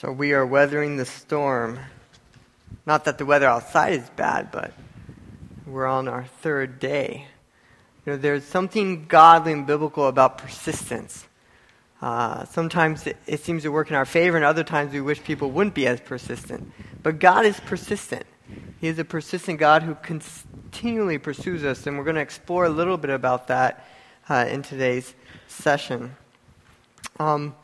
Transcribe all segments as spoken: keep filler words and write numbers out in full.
So we are weathering the storm. Not that the weather outside is bad, but we're on our third day. You know, there's something godly and biblical about persistence. Uh, sometimes it, it seems to work in our favor, and other times we wish people wouldn't be as persistent. But God is persistent. He is a persistent God who continually pursues us, and we're going to explore a little bit about that uh, in today's session. Um,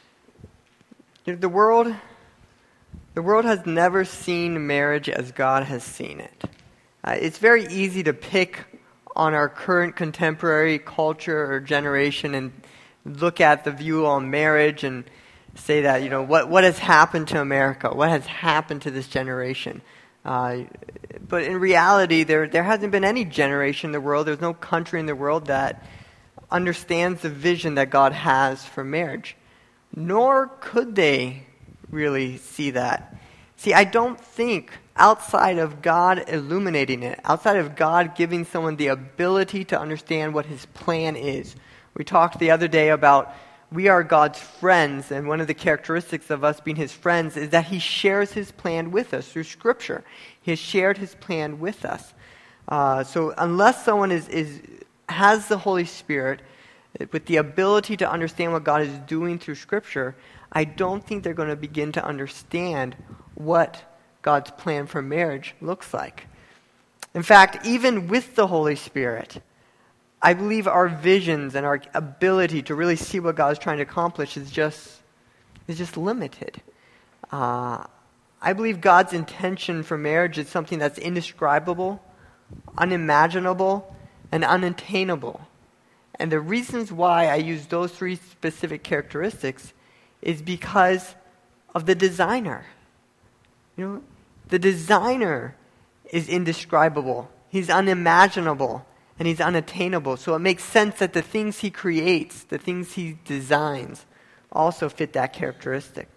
you know, the world, the world has never seen marriage as God has seen it. Uh, it's very easy to pick on our current contemporary culture or generation and look at the view on marriage and say that, you know, what, what has happened to America? What has happened to this generation? Uh, but in reality, there there hasn't been any generation in the world, there's no country in the world that understands the vision that God has for marriage. Nor could they really see that. See, I don't think outside of God illuminating it, outside of God giving someone the ability to understand what his plan is. We talked the other day about we are God's friends, and one of the characteristics of us being his friends is that he shares his plan with us through Scripture. He has shared his plan with us. Uh, so unless someone is, is has the Holy Spirit with the ability to understand what God is doing through Scripture, I don't think they're going to begin to understand what God's plan for marriage looks like. In fact, even with the Holy Spirit, I believe our visions and our ability to really see what God is trying to accomplish is just is just limited. Uh, I believe God's intention for marriage is something that's indescribable, unimaginable, and unattainable. And the reasons why I use those three specific characteristics is because of the designer. You know, the designer is indescribable. He's unimaginable. And he's unattainable. So it makes sense that the things he creates, the things he designs, also fit that characteristic.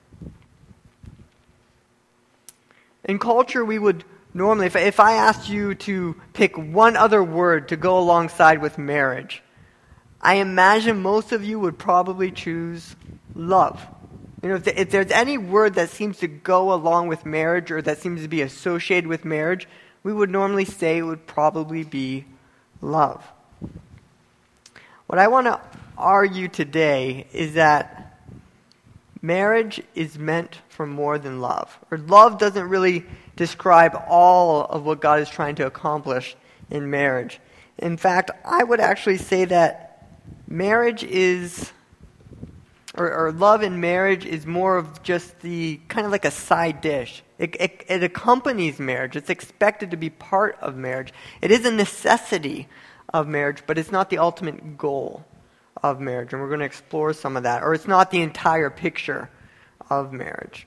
In culture, we would normally, if, if I asked you to pick one other word to go alongside with marriage, I imagine most of you would probably choose love. You know, if, if there's any word that seems to go along with marriage or that seems to be associated with marriage, we would normally say it would probably be love. What I want to argue today is that marriage is meant for more than love. Or love doesn't really describe all of what God is trying to accomplish in marriage. In fact, I would actually say that marriage is, or, or love in marriage is more of just the, kind of like a side dish. It, it, it accompanies marriage. It's expected to be part of marriage. It is a necessity of marriage, but it's not the ultimate goal of marriage. And we're going to explore some of that. Or it's not the entire picture of marriage.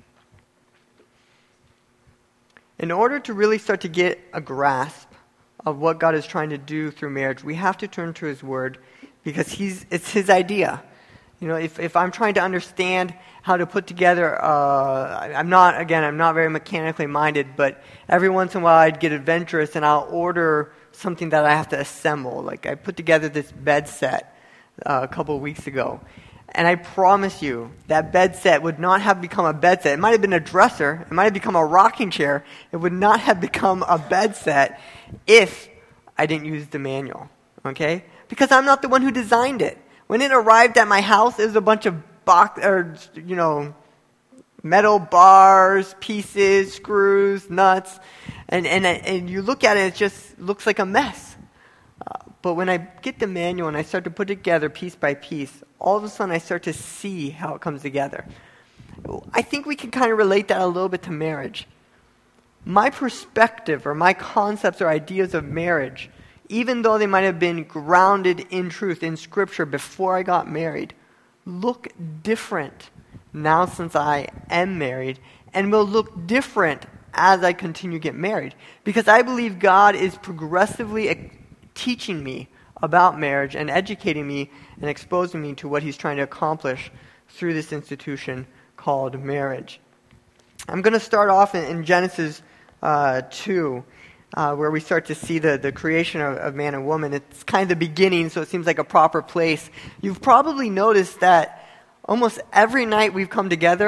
In order to really start to get a grasp of what God is trying to do through marriage, we have to turn to his word because he's it's his idea. You know, if, if I'm trying to understand how to put together, uh, I'm not, again, I'm not very mechanically minded, but every once in a while I'd get adventurous and I'll order something that I have to assemble. Like I put together this bed set uh, a couple of weeks ago. And I promise you, that bed set would not have become a bed set. It might have been a dresser. It might have become a rocking chair. It would not have become a bed set if I didn't use the manual, okay? Because I'm not the one who designed it. When it arrived at my house, it was a bunch of box, or you know, metal bars, pieces, screws, nuts, and and and you look at it, it just looks like a mess. Uh, but when I get the manual and I start to put it together piece by piece, all of a sudden I start to see how it comes together. I think we can kind of relate that a little bit to marriage. My perspective or my concepts or ideas of marriage, even though they might have been grounded in truth, in Scripture before I got married, look different now since I am married and will look different as I continue to get married. Because I believe God is progressively teaching me about marriage and educating me and exposing me to what he's trying to accomplish through this institution called marriage. I'm going to start off in, in Genesis uh, two. Uh, where we start to see the, the creation of, of man and woman. It's kind of the beginning, so it seems like a proper place. You've probably noticed that almost every night we've come together,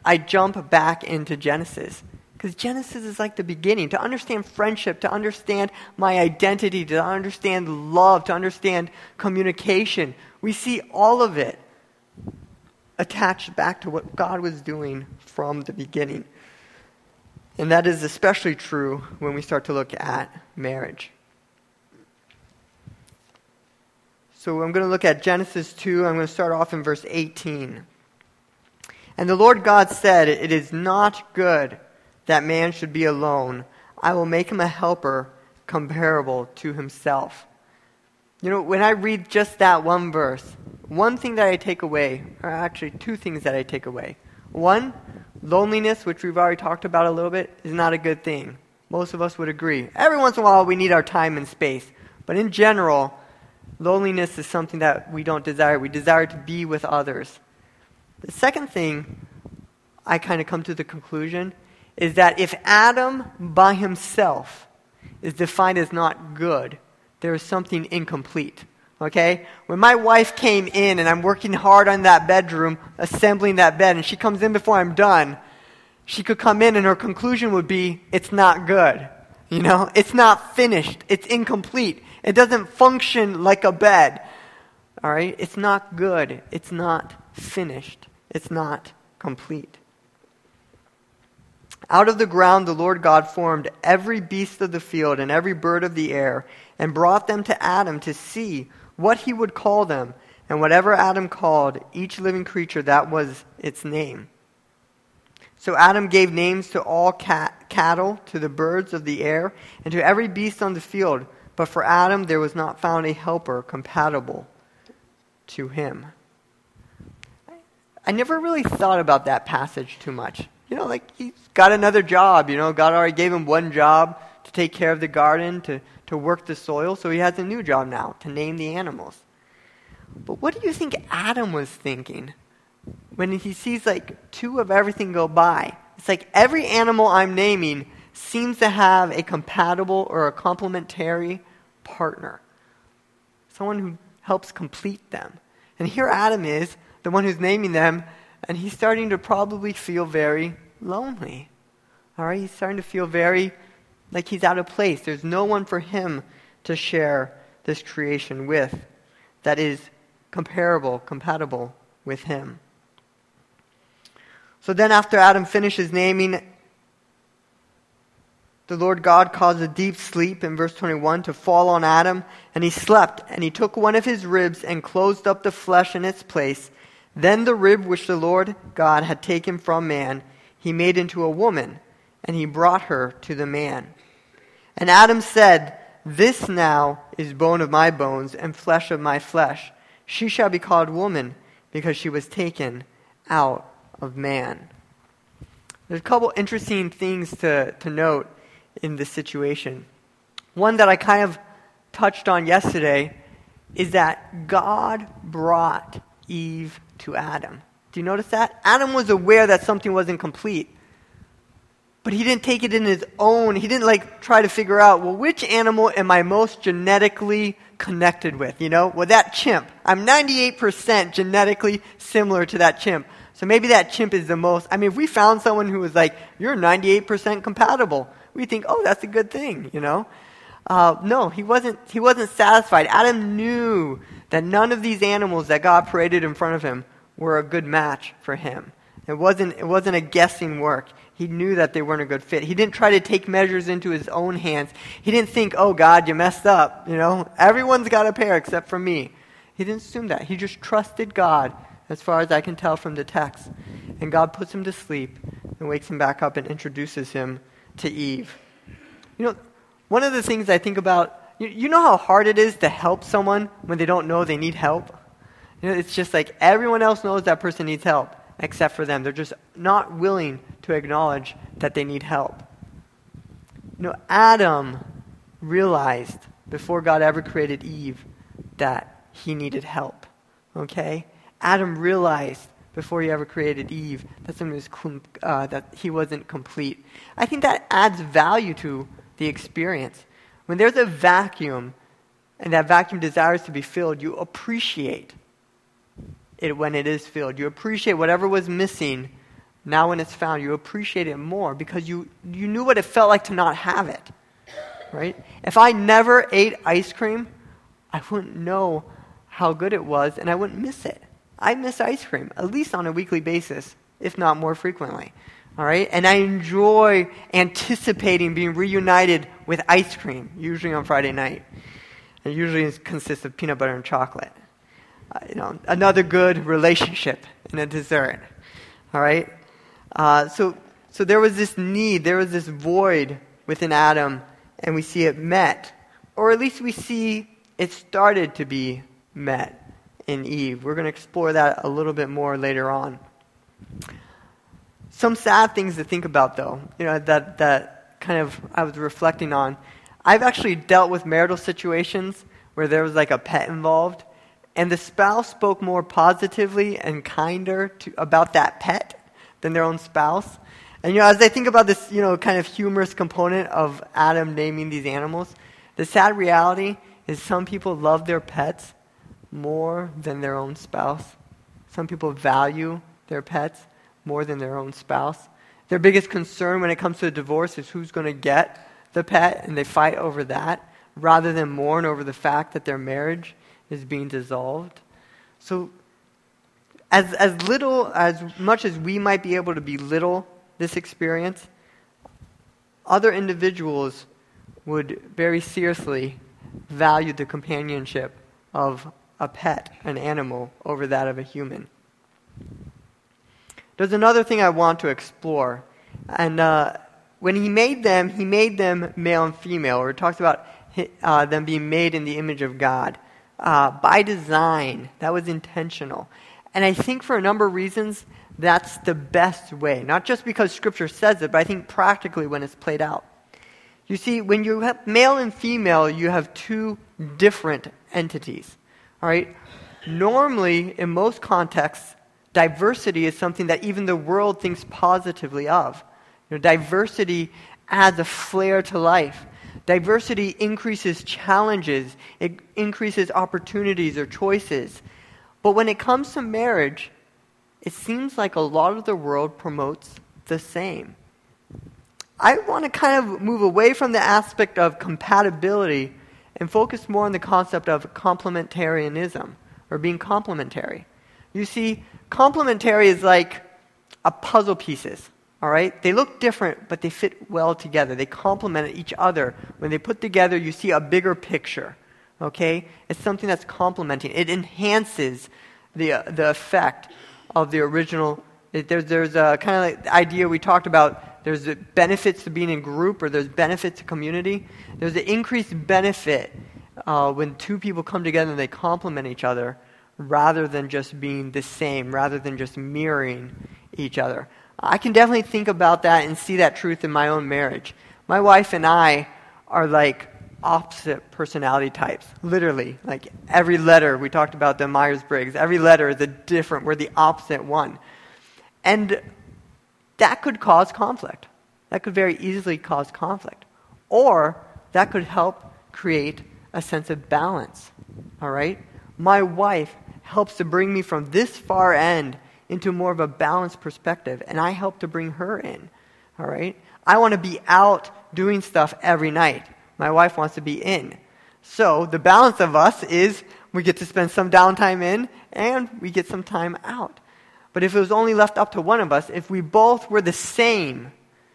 I jump back into Genesis. Because Genesis is like the beginning. To understand friendship, to understand my identity, to understand love, to understand communication. We see all of it attached back to what God was doing from the beginning. And that is especially true when we start to look at marriage. So I'm going to look at Genesis two. I'm going to start off in verse eighteen. And the Lord God said, "It is not good that man should be alone. I will make him a helper comparable to himself." You know, when I read just that one verse, one thing that I take away, or actually two things that I take away. One, loneliness, which we've already talked about a little bit, is not a good thing. Most of us would agree. Every once in a while, we need our time and space. But in general, loneliness is something that we don't desire. We desire to be with others. The second thing I kind of come to the conclusion is that if Adam by himself is defined as not good, there is something incomplete. Okay? When my wife came in and I'm working hard on that bedroom, assembling that bed, and she comes in before I'm done, she could come in and her conclusion would be, it's not good. You know? It's not finished. It's incomplete. It doesn't function like a bed. All right? It's not good. It's not finished. It's not complete. Out of the ground the Lord God formed every beast of the field and every bird of the air and brought them to Adam to see what he would call them. And whatever Adam called each living creature, that was its name. So Adam gave names to all cat, cattle, to the birds of the air, and to every beast on the field. But for Adam there was not found a helper compatible to him. I never really thought about that passage too much. You know, like he's got another job, you know. God already gave him one job to take care of the garden, to, to work the soil. So he has a new job now, to name the animals. But what do you think Adam was thinking when he sees like two of everything go by? It's like every animal I'm naming seems to have a compatible or a complementary partner. Someone who helps complete them. And here Adam is, the one who's naming them, and he's starting to probably feel very lonely. All right, he's starting to feel very like he's out of place. There's no one for him to share this creation with that is comparable, compatible with him. So then after Adam finishes naming, the Lord God caused a deep sleep, in verse twenty-one, to fall on Adam, and he slept, and he took one of his ribs and closed up the flesh in its place. Then the rib which the Lord God had taken from man, he made into a woman, and he brought her to the man. And Adam said, "This now is bone of my bones and flesh of my flesh. She shall be called woman, because she was taken out of man." There's a couple interesting things to, to note in this situation. One that I kind of touched on yesterday is that God brought Eve to Adam. Do you notice that? Adam was aware that something wasn't complete. But he didn't take it in his own. He didn't like try to figure out, well, which animal am I most genetically connected with? You know, well, that chimp. I'm ninety-eight percent genetically similar to that chimp. So maybe that chimp is the most. I mean, if we found someone who was like, you're ninety-eight percent compatible, we think, oh, that's a good thing, you know? Uh, no, he wasn't, he wasn't satisfied. Adam knew that none of these animals that God paraded in front of him were a good match for him. It wasn't, it wasn't a guessing work. He knew that they weren't a good fit. He didn't try to take measures into his own hands. He didn't think, oh, God, you messed up. You know, everyone's got a pair except for me. He didn't assume that. He just trusted God, as far as I can tell from the text. And God puts him to sleep and wakes him back up and introduces him to Eve. You know, one of the things I think about, you, you know how hard it is to help someone when they don't know they need help? You know, it's just like everyone else knows that person needs help except for them. They're just not willing to acknowledge that they need help. You know, Adam realized before God ever created Eve that he needed help. Okay? Adam realized before he ever created Eve that something was com- uh, that he wasn't complete. I think that adds value to the experience. When there's a vacuum and that vacuum desires to be filled, you appreciate it when it is filled. You appreciate whatever was missing Now when it's found, you appreciate it more because you, you knew what it felt like to not have it, right? If I never ate ice cream, I wouldn't know how good it was, and I wouldn't miss it. I miss ice cream, at least on a weekly basis, if not more frequently, all right? And I enjoy anticipating being reunited with ice cream, usually on Friday night. It usually consists of peanut butter and chocolate. Uh, you know, another good relationship in a dessert, all right? Uh, so, so there was this need, there was this void within Adam, and we see it met, or at least we see it started to be met in Eve. We're going to explore that a little bit more later on. Some sad things to think about, though, you know, that that kind of I was reflecting on. I've actually dealt with marital situations where there was like a pet involved, and the spouse spoke more positively and kinder to, about that pet than their own spouse. And, you know, as I think about this, you know, kind of humorous component of Adam naming these animals, the sad reality is some people love their pets more than their own spouse. Some people value their pets more than their own spouse. Their biggest concern when it comes to a divorce is who's going to get the pet, and they fight over that rather than mourn over the fact that their marriage is being dissolved. So As as little, as much as we might be able to belittle this experience, other individuals would very seriously value the companionship of a pet, an animal, over that of a human. There's another thing I want to explore. And uh, when he made them, he made them male and female, or it talks about uh, them being made in the image of God. Uh, by design, that was intentional. And I think for a number of reasons, that's the best way. Not just because Scripture says it, but I think practically when it's played out. You see, when you have male and female, you have two different entities. All right? Normally, in most contexts, diversity is something that even the world thinks positively of. You know, diversity adds a flair to life. Diversity increases challenges. It increases opportunities or choices. But when it comes to marriage, it seems like a lot of the world promotes the same. I want to kind of move away from the aspect of compatibility and focus more on the concept of complementarianism, or being complementary. You see, complementary is like a puzzle pieces, all right? They look different, but they fit well together. They complement each other. When they put together, you see a bigger picture. Okay? It's something that's complementing. It enhances the uh, the effect of the original. It, there's there's a kind of like idea we talked about. There's the benefits to being in group, or there's benefits to community. There's an increased benefit uh, when two people come together and they complement each other, rather than just being the same, rather than just mirroring each other. I can definitely think about that and see that truth in my own marriage. My wife and I are like opposite personality types, literally. Like every letter, we talked about the Myers-Briggs, every letter is a different, we're the opposite one. And that could cause conflict. That could very easily cause conflict. Or that could help create a sense of balance, all right? My wife helps to bring me from this far end into more of a balanced perspective, and I help to bring her in, all right? I want to be out doing stuff every night. My wife wants to be in. So the balance of us is we get to spend some downtime in and we get some time out. But if it was only left up to one of us, if we both were the same,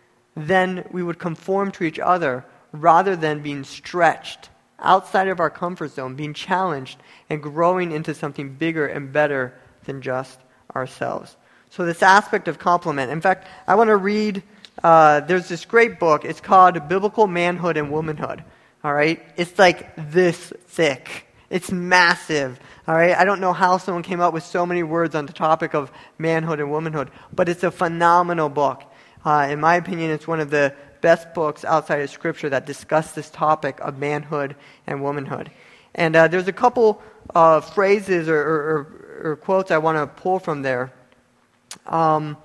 then we would conform to each other rather than being stretched outside of our comfort zone, being challenged and growing into something bigger and better than just ourselves. So this aspect of complement. In fact, I want to read Uh, there's this great book. It's called Biblical Manhood and Womanhood. All right? It's like this thick. It's massive. All right? I don't know how someone came up with so many words on the topic of manhood and womanhood, but it's a phenomenal book. Uh, in my opinion, it's one of the best books outside of Scripture that discuss this topic of manhood and womanhood. And uh, there's a couple uh, phrases or, or, or quotes I want to pull from there. Um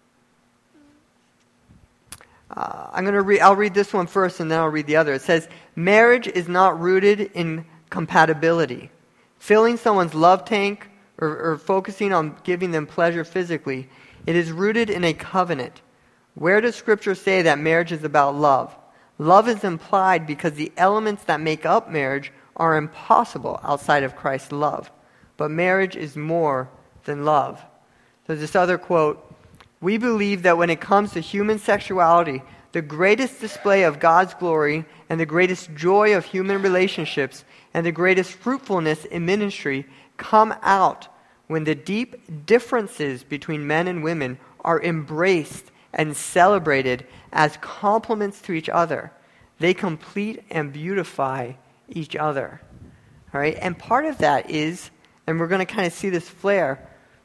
Uh, I'm going to read, I'll read this one first and then I'll read the other. It says, marriage is not rooted in compatibility. Filling someone's love tank or, or focusing on giving them pleasure physically It is rooted in a covenant. Where does Scripture say that marriage is about love? Love is implied because the elements that make up marriage are impossible outside of Christ's love. But marriage is more than love. There's this other quote, "We believe that when it comes to human sexuality, the greatest display of God's glory and the greatest joy of human relationships and the greatest fruitfulness in ministry come out when the deep differences between men and women are embraced and celebrated as complements to each other. They complete and beautify each other." All right? And part of that is, and we're going to kind of see this flare,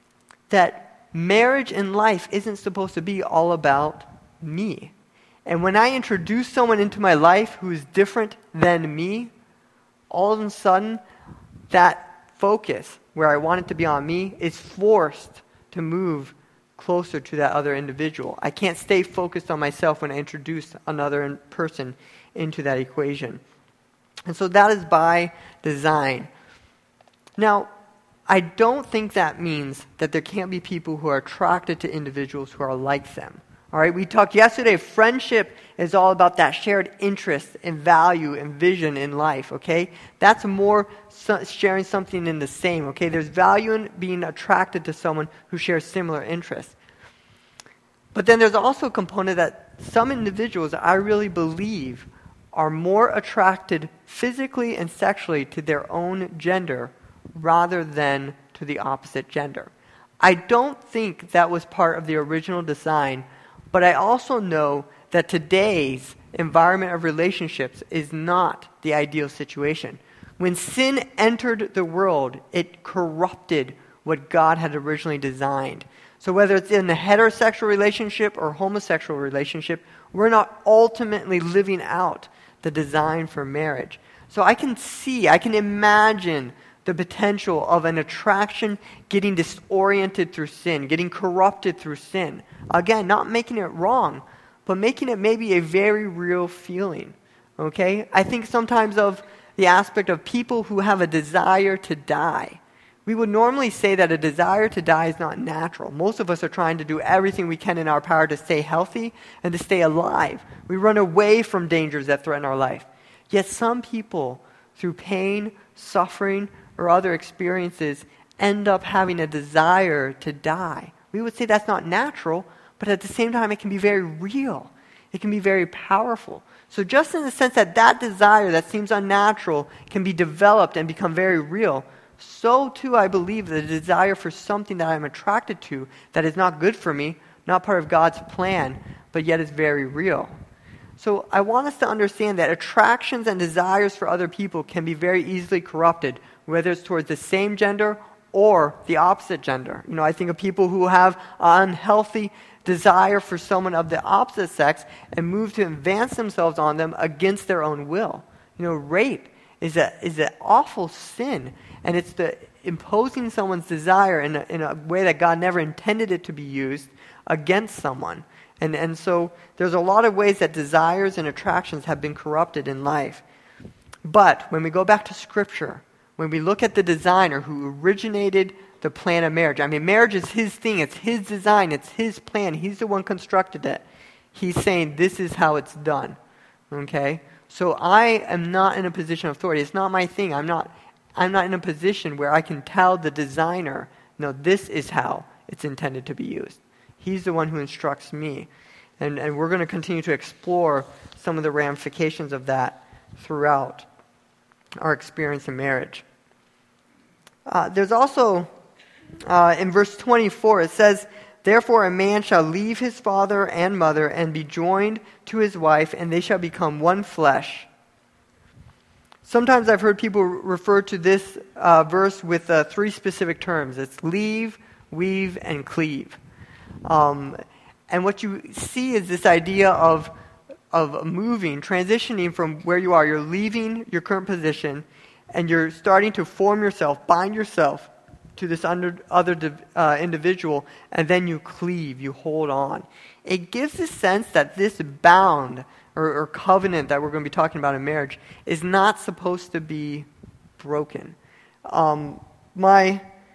that marriage in life isn't supposed to be all about me. And when I introduce someone into my life who is different than me, all of a sudden, that focus where I want it to be on me is forced to move closer to that other individual. I can't stay focused on myself when I introduce another person into that equation. And so that is by design. Now, I don't think that means that there can't be people who are attracted to individuals who are like them. All right, we talked yesterday, friendship is all about that shared interest and value and vision in life, okay? That's more so sharing something in the same, okay? There's value in being attracted to someone who shares similar interests. But then there's also a component that some individuals, I really believe, are more attracted physically and sexually to their own gender rather than to the opposite gender. I don't think that was part of the original design, but I also know that today's environment of relationships is not the ideal situation. When sin entered the world, it corrupted what God had originally designed. So whether it's in the heterosexual relationship or homosexual relationship, we're not ultimately living out the design for marriage. So I can see, I can imagine the potential of an attraction getting disoriented through sin, getting corrupted through sin. Again, not making it wrong, but making it maybe a very real feeling. Okay? I think sometimes of the aspect of people who have a desire to die. We would normally say that a desire to die is not natural. Most of us are trying to do everything we can in our power to stay healthy and to stay alive. We run away from dangers that threaten our life. Yet some people, through pain, suffering, or other experiences, end up having a desire to die. We would say that's not natural, but at the same time it can be very real. It can be very powerful. So just in the sense that that desire that seems unnatural can be developed and become very real, so too I believe the desire for something that I'm attracted to that is not good for me, not part of God's plan, but yet is very real. So I want us to understand that attractions and desires for other people can be very easily corrupted, whether it's towards the same gender or the opposite gender. You know, I think of people who have an unhealthy desire for someone of the opposite sex and move to advance themselves on them against their own will. You know, rape is a is an awful sin, and it's the imposing someone's desire in a, in a way that God never intended it to be used against someone. And and so there's a lot of ways that desires and attractions have been corrupted in life. But when we go back to Scripture, when we look at the designer who originated the plan of marriage, I mean, marriage is his thing, it's his design, it's his plan, he's the one constructed it. He's saying this is how it's done, okay? So I am not in a position of authority. It's not my thing. I'm not, I'm not in a position where I can tell the designer, no, this is how it's intended to be used. He's the one who instructs me. And, and we're going to continue to explore some of the ramifications of that throughout our experience in marriage. Uh, there's also, uh, in verse twenty-four, it says, "Therefore a man shall leave his father and mother and be joined to his wife, and they shall become one flesh." Sometimes I've heard people refer to this uh, verse with uh, three specific terms. It's leave, weave, and cleave. Um, and what you see is this idea of of moving, transitioning from where you are. You're leaving your current position, and you're starting to form yourself, bind yourself to this under, other uh, individual, and then you cleave, you hold on. It gives the sense that this bound or, or covenant that we're going to be talking about in marriage is not supposed to be broken. Um, my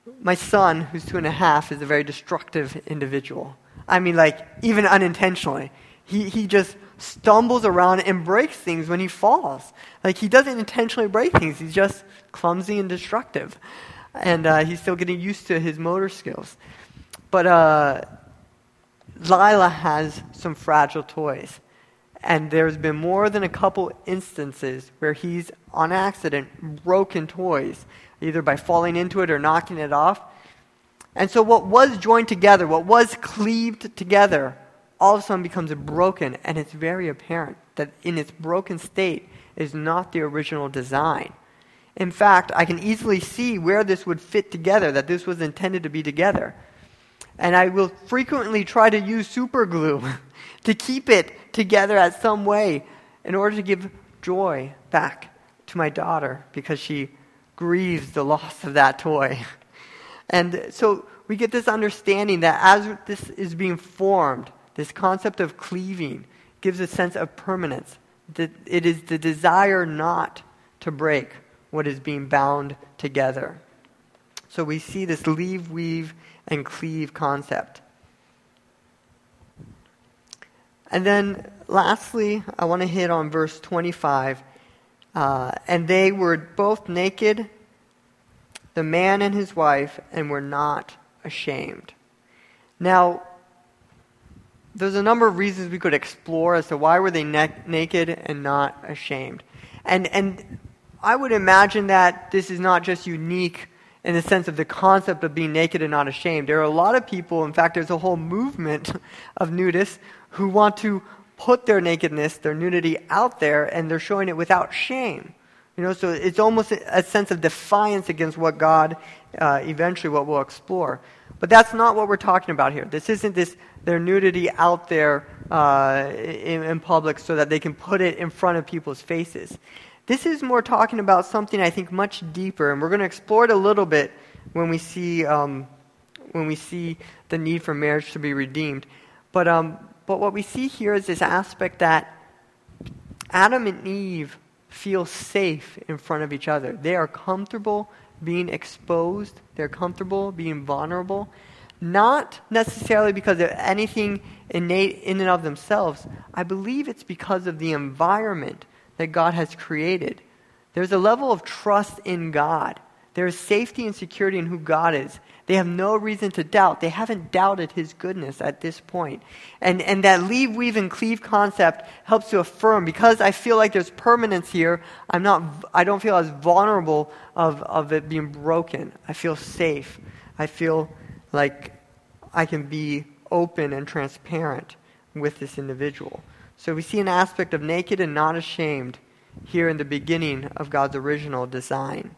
My son, who's two and a half, is a very destructive individual. I mean, like, even unintentionally. He he just stumbles around and breaks things when he falls. Like, he doesn't intentionally break things. He's just clumsy and destructive. And uh, he's still getting used to his motor skills. But uh, Lila has some fragile toys. And there's been more than a couple instances where he's, on accident, broken toys, either by falling into it or knocking it off. And so what was joined together, what was cleaved together, all of a sudden becomes broken, and it's very apparent that in its broken state is not the original design. In fact, I can easily see where this would fit together, that this was intended to be together. And I will frequently try to use super glue to keep it together at some way in order to give joy back to my daughter because she grieves the loss of that toy. And so we get this understanding that as this is being formed, this concept of cleaving gives a sense of permanence. That it is the desire not to break what is being bound together. So we see this leave, weave, and cleave concept. And then lastly, I want to hit on verse twenty-five. Uh, and they were both naked, the man and his wife, and were not ashamed. Now, there's a number of reasons we could explore as to why were they ne- naked and not ashamed. And and I would imagine that this is not just unique in the sense of the concept of being naked and not ashamed. There are a lot of people, in fact, there's a whole movement of nudists who want to put their nakedness, their nudity out there, and they're showing it without shame. You know, so it's almost a sense of defiance against what God, uh, eventually what we'll explore. But that's not what we're talking about here. This isn't this their nudity out there uh, in, in public so that they can put it in front of people's faces. This is more talking about something I think much deeper, and we're going to explore it a little bit when we see um, when we see the need for marriage to be redeemed. But um, but what we see here is this aspect that Adam and Eve feel safe in front of each other. They are comfortable being exposed. They're comfortable being vulnerable. Not necessarily because of anything innate in and of themselves. I believe it's because of the environment that God has created. There's a level of trust in God. There is safety and security in who God is. They have no reason to doubt. They haven't doubted his goodness at this point. And and that leave, weave, and cleave concept helps to affirm, because I feel like there's permanence here, I'm not I don't feel as vulnerable of, of it being broken. I feel safe. I feel like I can be open and transparent with this individual. So we see an aspect of naked and not ashamed here in the beginning of God's original design.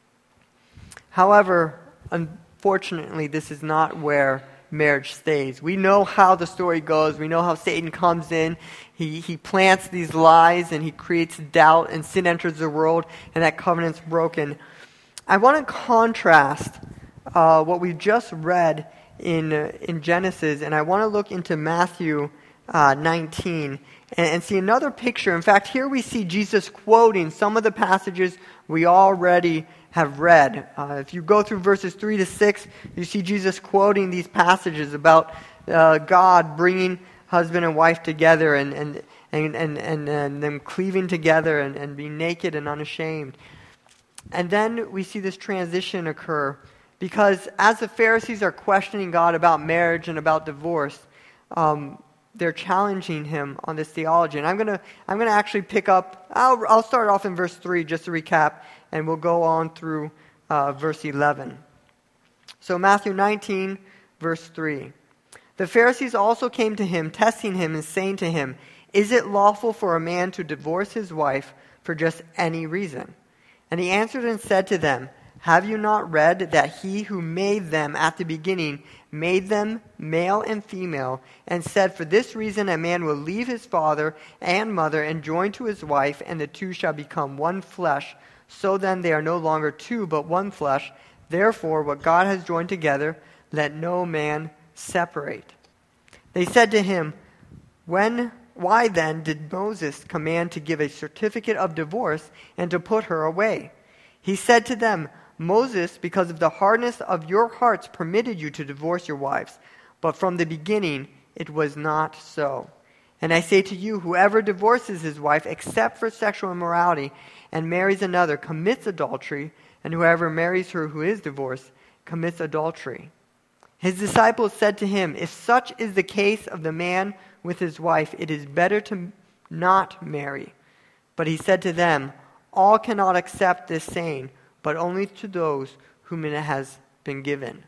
However, unfortunately, this is not where marriage stays. We know how the story goes. We know how Satan comes in. He he plants these lies and he creates doubt, and sin enters the world, and that covenant's broken. I want to contrast uh, what we just read in uh, in Genesis, and I want to look into Matthew uh, nineteen and, and see another picture. In fact, here we see Jesus quoting some of the passages we already have read. Uh, if you go through verses three to six, you see Jesus quoting these passages about uh, God bringing husband and wife together and and and and, and, and them cleaving together and, and being naked and unashamed. And then we see this transition occur, because as the Pharisees are questioning God about marriage and about divorce, um, they're challenging him on this theology. And I'm gonna I'm gonna actually pick up. I'll I'll start off in verse three just to recap, and we'll go on through uh, verse eleven. So Matthew nineteen, verse three. The Pharisees also came to him, testing him and saying to him, "Is it lawful for a man to divorce his wife for just any reason?" And he answered and said to them, "Have you not read that he who made them at the beginning made them male and female, and said, for this reason a man will leave his father and mother and join to his wife, and the two shall become one flesh. So then they are no longer two, but one flesh. Therefore what God has joined together, let no man separate." They said to him, "When, why then did Moses command to give a certificate of divorce and to put her away?" He said to them, Moses, because of the hardness of your hearts, permitted you to divorce your wives. But from the beginning, it was not so. And I say to you, whoever divorces his wife except for sexual immorality and marries another commits adultery, and whoever marries her who is divorced commits adultery. His disciples said to him, if such is the case of the man with his wife, it is better to not marry. But he said to them, all cannot accept this saying, but only to those whom it has been given.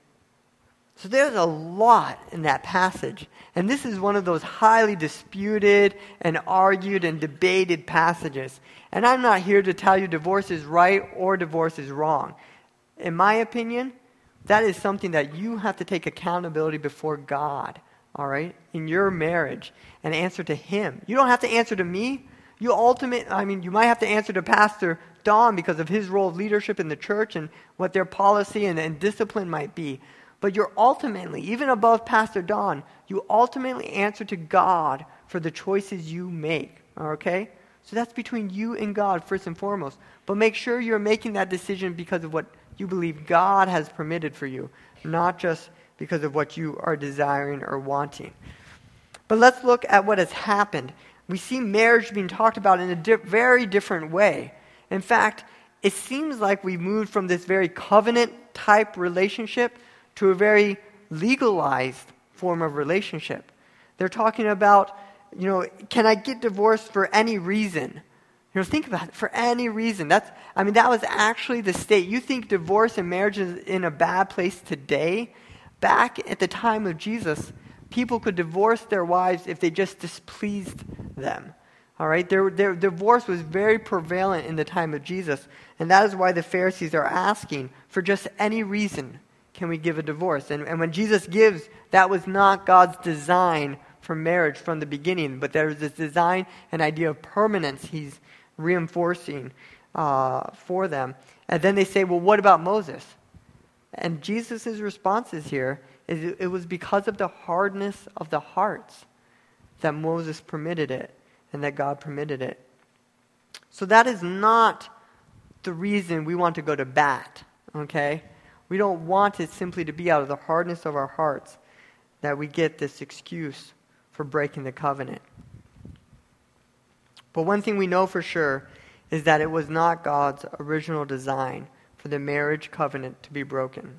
So there's a lot in that passage. And this is one of those highly disputed and argued and debated passages. And I'm not here to tell you divorce is right or divorce is wrong. In my opinion, that is something that you have to take accountability before God, all right, in your marriage and answer to Him. You don't have to answer to me. You ultimate, I mean, you might have to answer to Pastor Don because of his role of leadership in the church and what their policy and, and discipline might be. But you're ultimately, even above Pastor Don, you ultimately answer to God for the choices you make, okay? So that's between you and God first and foremost. But make sure you're making that decision because of what you believe God has permitted for you, not just because of what you are desiring or wanting. But let's look at what has happened. We see marriage being talked about in a di- very different way. In fact, it seems like we've moved from this very covenant-type relationship to a very legalized form of relationship. They're talking about, you know, can I get divorced for any reason? You know, think about it, for any reason. That's, I mean, that was actually the state. You think divorce and marriage is in a bad place today? Back at the time of Jesus, people could divorce their wives if they just displeased them. All right? Their, their divorce was very prevalent in the time of Jesus. And that is why the Pharisees are asking for just any reason can we give a divorce. And, and when Jesus gives, that was not God's design for marriage from the beginning. But there was this design and idea of permanence He's reinforcing uh, for them. And then they say, well, what about Moses? And Jesus' responses here is it was because of the hardness of the hearts that Moses permitted it and that God permitted it. So that is not the reason we want to go to bat, okay? We don't want it simply to be out of the hardness of our hearts that we get this excuse for breaking the covenant. But one thing we know for sure is that it was not God's original design for the marriage covenant to be broken.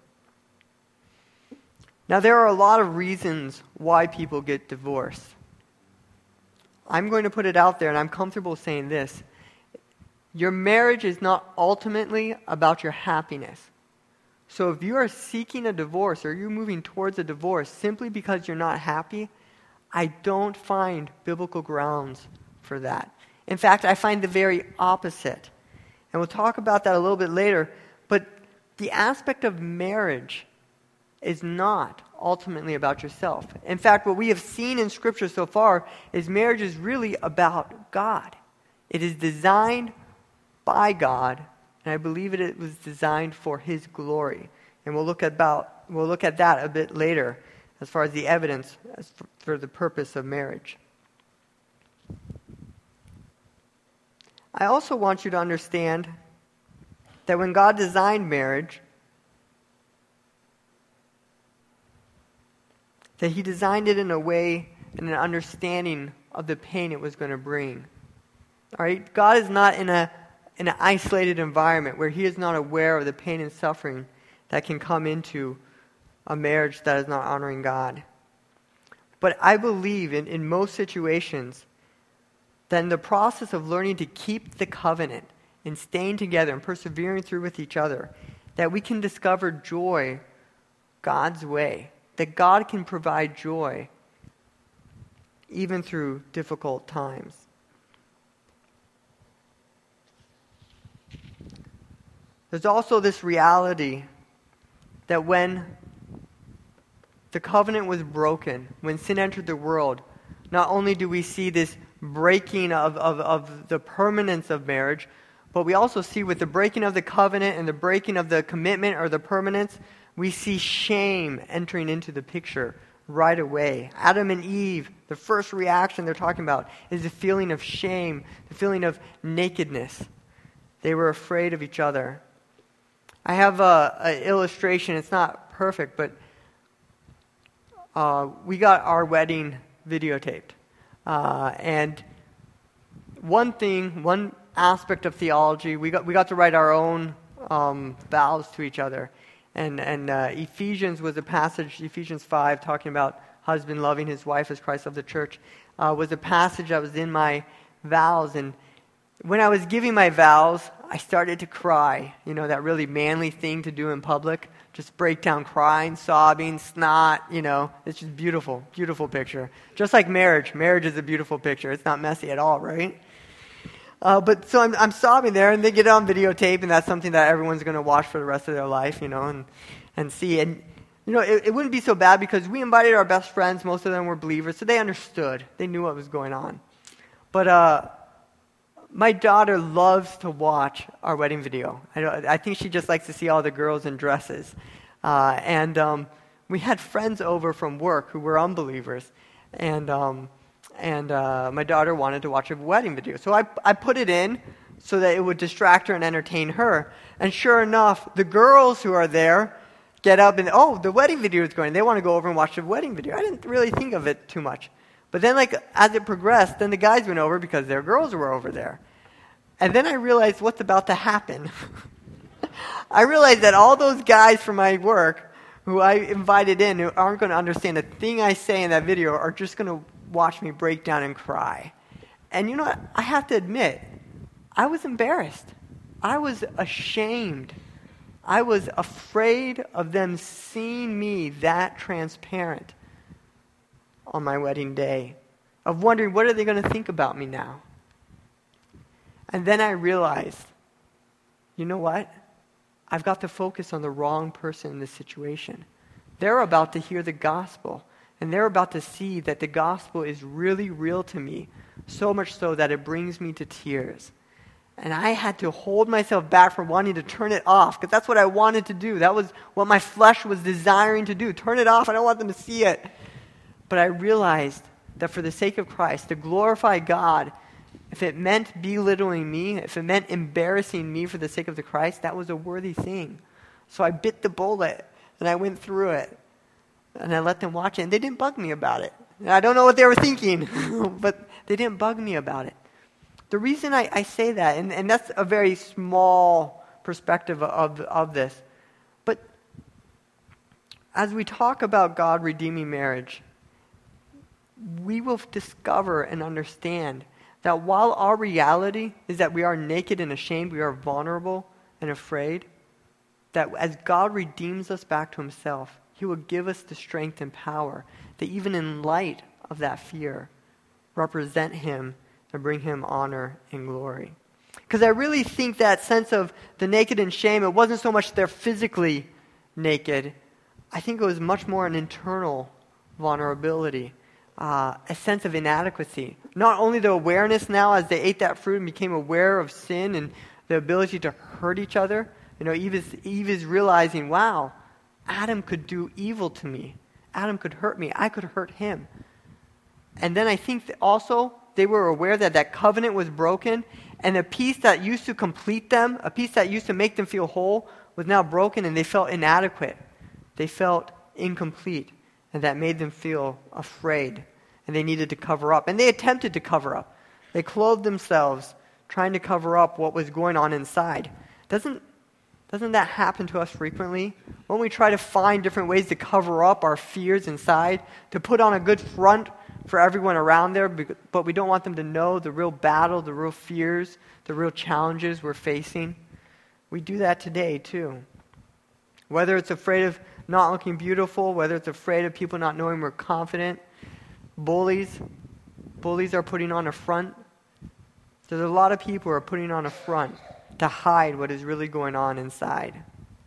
Now, there are a lot of reasons why people get divorced. I'm going to put it out there, and I'm comfortable saying this. Your marriage is not ultimately about your happiness. So if you are seeking a divorce or you're moving towards a divorce simply because you're not happy, I don't find biblical grounds for that. In fact, I find the very opposite. And we'll talk about that a little bit later. But the aspect of marriage is not ultimately about yourself. In fact, what we have seen in Scripture so far is marriage is really about God. It is designed by God, and I believe it, it was designed for His glory. And we'll look about we'll look at that a bit later as far as the evidence as for, for the purpose of marriage. I also want you to understand that when God designed marriage, that He designed it in a way and an understanding of the pain it was going to bring. All right? God is not in a in an isolated environment where He is not aware of the pain and suffering that can come into a marriage that is not honoring God. But I believe in, in most situations that in the process of learning to keep the covenant and staying together and persevering through with each other, that we can discover joy God's way, that God can provide joy even through difficult times. There's also this reality that when the covenant was broken, when sin entered the world, not only do we see this breaking of, of, of the permanence of marriage, but we also see with the breaking of the covenant and the breaking of the commitment or the permanence, we see shame entering into the picture right away. Adam and Eve, the first reaction they're talking about is the feeling of shame, the feeling of nakedness. They were afraid of each other. I have a, a illustration. It's not perfect, but uh, we got our wedding videotaped. Uh, and one thing, one aspect of theology, we got we got to write our own um, vows to each other. And, and uh, Ephesians was a passage, Ephesians five, talking about husband loving his wife as Christ loved the church, uh, was a passage that was in my vows. And when I was giving my vows, I started to cry. You know, that really manly thing to do in public. Just break down crying, sobbing, snot, you know. It's just beautiful, beautiful picture. Just like marriage. Marriage is a beautiful picture. It's not messy at all, right? Uh, but so I'm, I'm sobbing there, and they get it on videotape, and that's something that everyone's going to watch for the rest of their life, you know, and, and see. And, you know, it, it wouldn't be so bad because we invited our best friends. Most of them were believers, so they understood. They knew what was going on. But uh, my daughter loves to watch our wedding video. I, I think she just likes to see all the girls in dresses. Uh, and um, we had friends over from work who were unbelievers, and um And uh, my daughter wanted to watch a wedding video. So I, I put it in so that it would distract her and entertain her. And sure enough, the girls who are there get up and, oh, the wedding video is going. They want to go over and watch the wedding video. I didn't really think of it too much. But then, like, as it progressed, then the guys went over because their girls were over there. And then I realized what's about to happen. I realized that all those guys from my work who I invited in who aren't going to understand a thing I say in that video are just going to watch me break down and cry. And you know what? I have to admit, I was embarrassed. I was ashamed. I was afraid of them seeing me that transparent on my wedding day, of wondering, what are they going to think about me now? And then I realized, you know what? I've got to focus on the wrong person in this situation. They're about to hear the gospel. And they're about to see that the gospel is really real to me, so much so that it brings me to tears. And I had to hold myself back from wanting to turn it off, because that's what I wanted to do. That was what my flesh was desiring to do. Turn it off. I don't want them to see it. But I realized that for the sake of Christ, to glorify God, if it meant belittling me, if it meant embarrassing me for the sake of the Christ, that was a worthy thing. So I bit the bullet, and I went through it. And I let them watch it, and they didn't bug me about it. And I don't know what they were thinking, but they didn't bug me about it. The reason I, I say that, and, and that's a very small perspective of, of this, but as we talk about God redeeming marriage, we will discover and understand that while our reality is that we are naked and ashamed, we are vulnerable and afraid, that as God redeems us back to himself, he will give us the strength and power that even in light of that fear, represent him and bring him honor and glory. Because I really think that sense of the naked and shame, it wasn't so much they're physically naked. I think it was much more an internal vulnerability, uh, a sense of inadequacy. Not only the awareness now as they ate that fruit and became aware of sin and the ability to hurt each other. You know, Eve is, Eve is realizing, wow, Adam could do evil to me. Adam could hurt me. I could hurt him. And then I think that also they were aware that that covenant was broken, and a piece that used to complete them, a piece that used to make them feel whole, was now broken, and they felt inadequate. They felt incomplete, and that made them feel afraid, and they needed to cover up. And they attempted to cover up. They clothed themselves trying to cover up what was going on inside. Doesn't Doesn't that happen to us frequently? When we try to find different ways to cover up our fears inside, to put on a good front for everyone around there, but we don't want them to know the real battle, the real fears, the real challenges we're facing. We do that today too. Whether it's afraid of not looking beautiful, whether it's afraid of people not knowing we're confident, bullies, bullies are putting on a front. There's a lot of people who are putting on a front to hide what is really going on inside.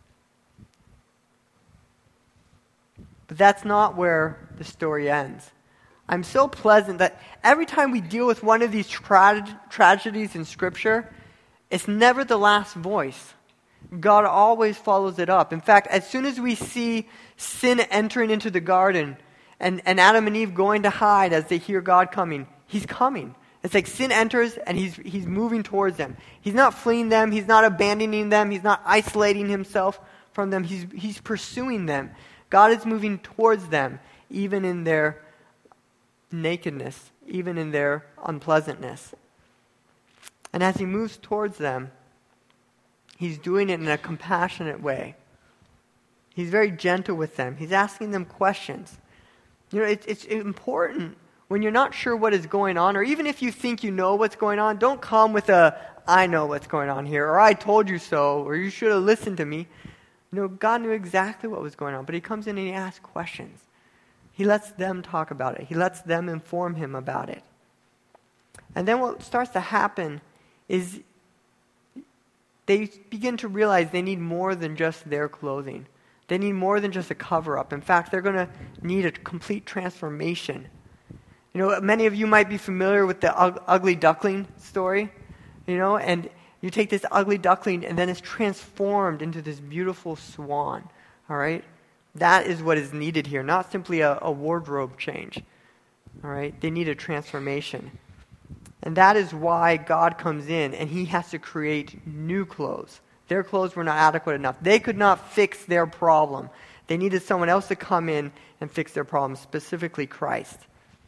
But that's not where the story ends. I'm so pleasant that every time we deal with one of these tra- tragedies in Scripture, it's never the last voice. God always follows it up. In fact, as soon as we see sin entering into the garden and, and Adam and Eve going to hide as they hear God coming, he's coming. It's like sin enters and he's he's moving towards them. He's not fleeing them. He's not abandoning them. He's not isolating himself from them. He's he's pursuing them. God is moving towards them, even in their nakedness, even in their unpleasantness. And as he moves towards them, he's doing it in a compassionate way. He's very gentle with them. He's asking them questions. You know, it, it's important when you're not sure what is going on, or even if you think you know what's going on, don't come with a, I know what's going on here, or I told you so, or you should have listened to me. You know, God knew exactly what was going on, but he comes in and he asks questions. He lets them talk about it. He lets them inform him about it. And then what starts to happen is they begin to realize they need more than just their clothing. They need more than just a cover-up. In fact, they're going to need a complete transformation. You know, many of you might be familiar with the ug- ugly duckling story, you know, and you take this ugly duckling and then it's transformed into this beautiful swan, all right? That is what is needed here, not simply a, a wardrobe change, all right? They need a transformation. And that is why God comes in and he has to create new clothes. Their clothes were not adequate enough. They could not fix their problem. They needed someone else to come in and fix their problem, specifically Christ.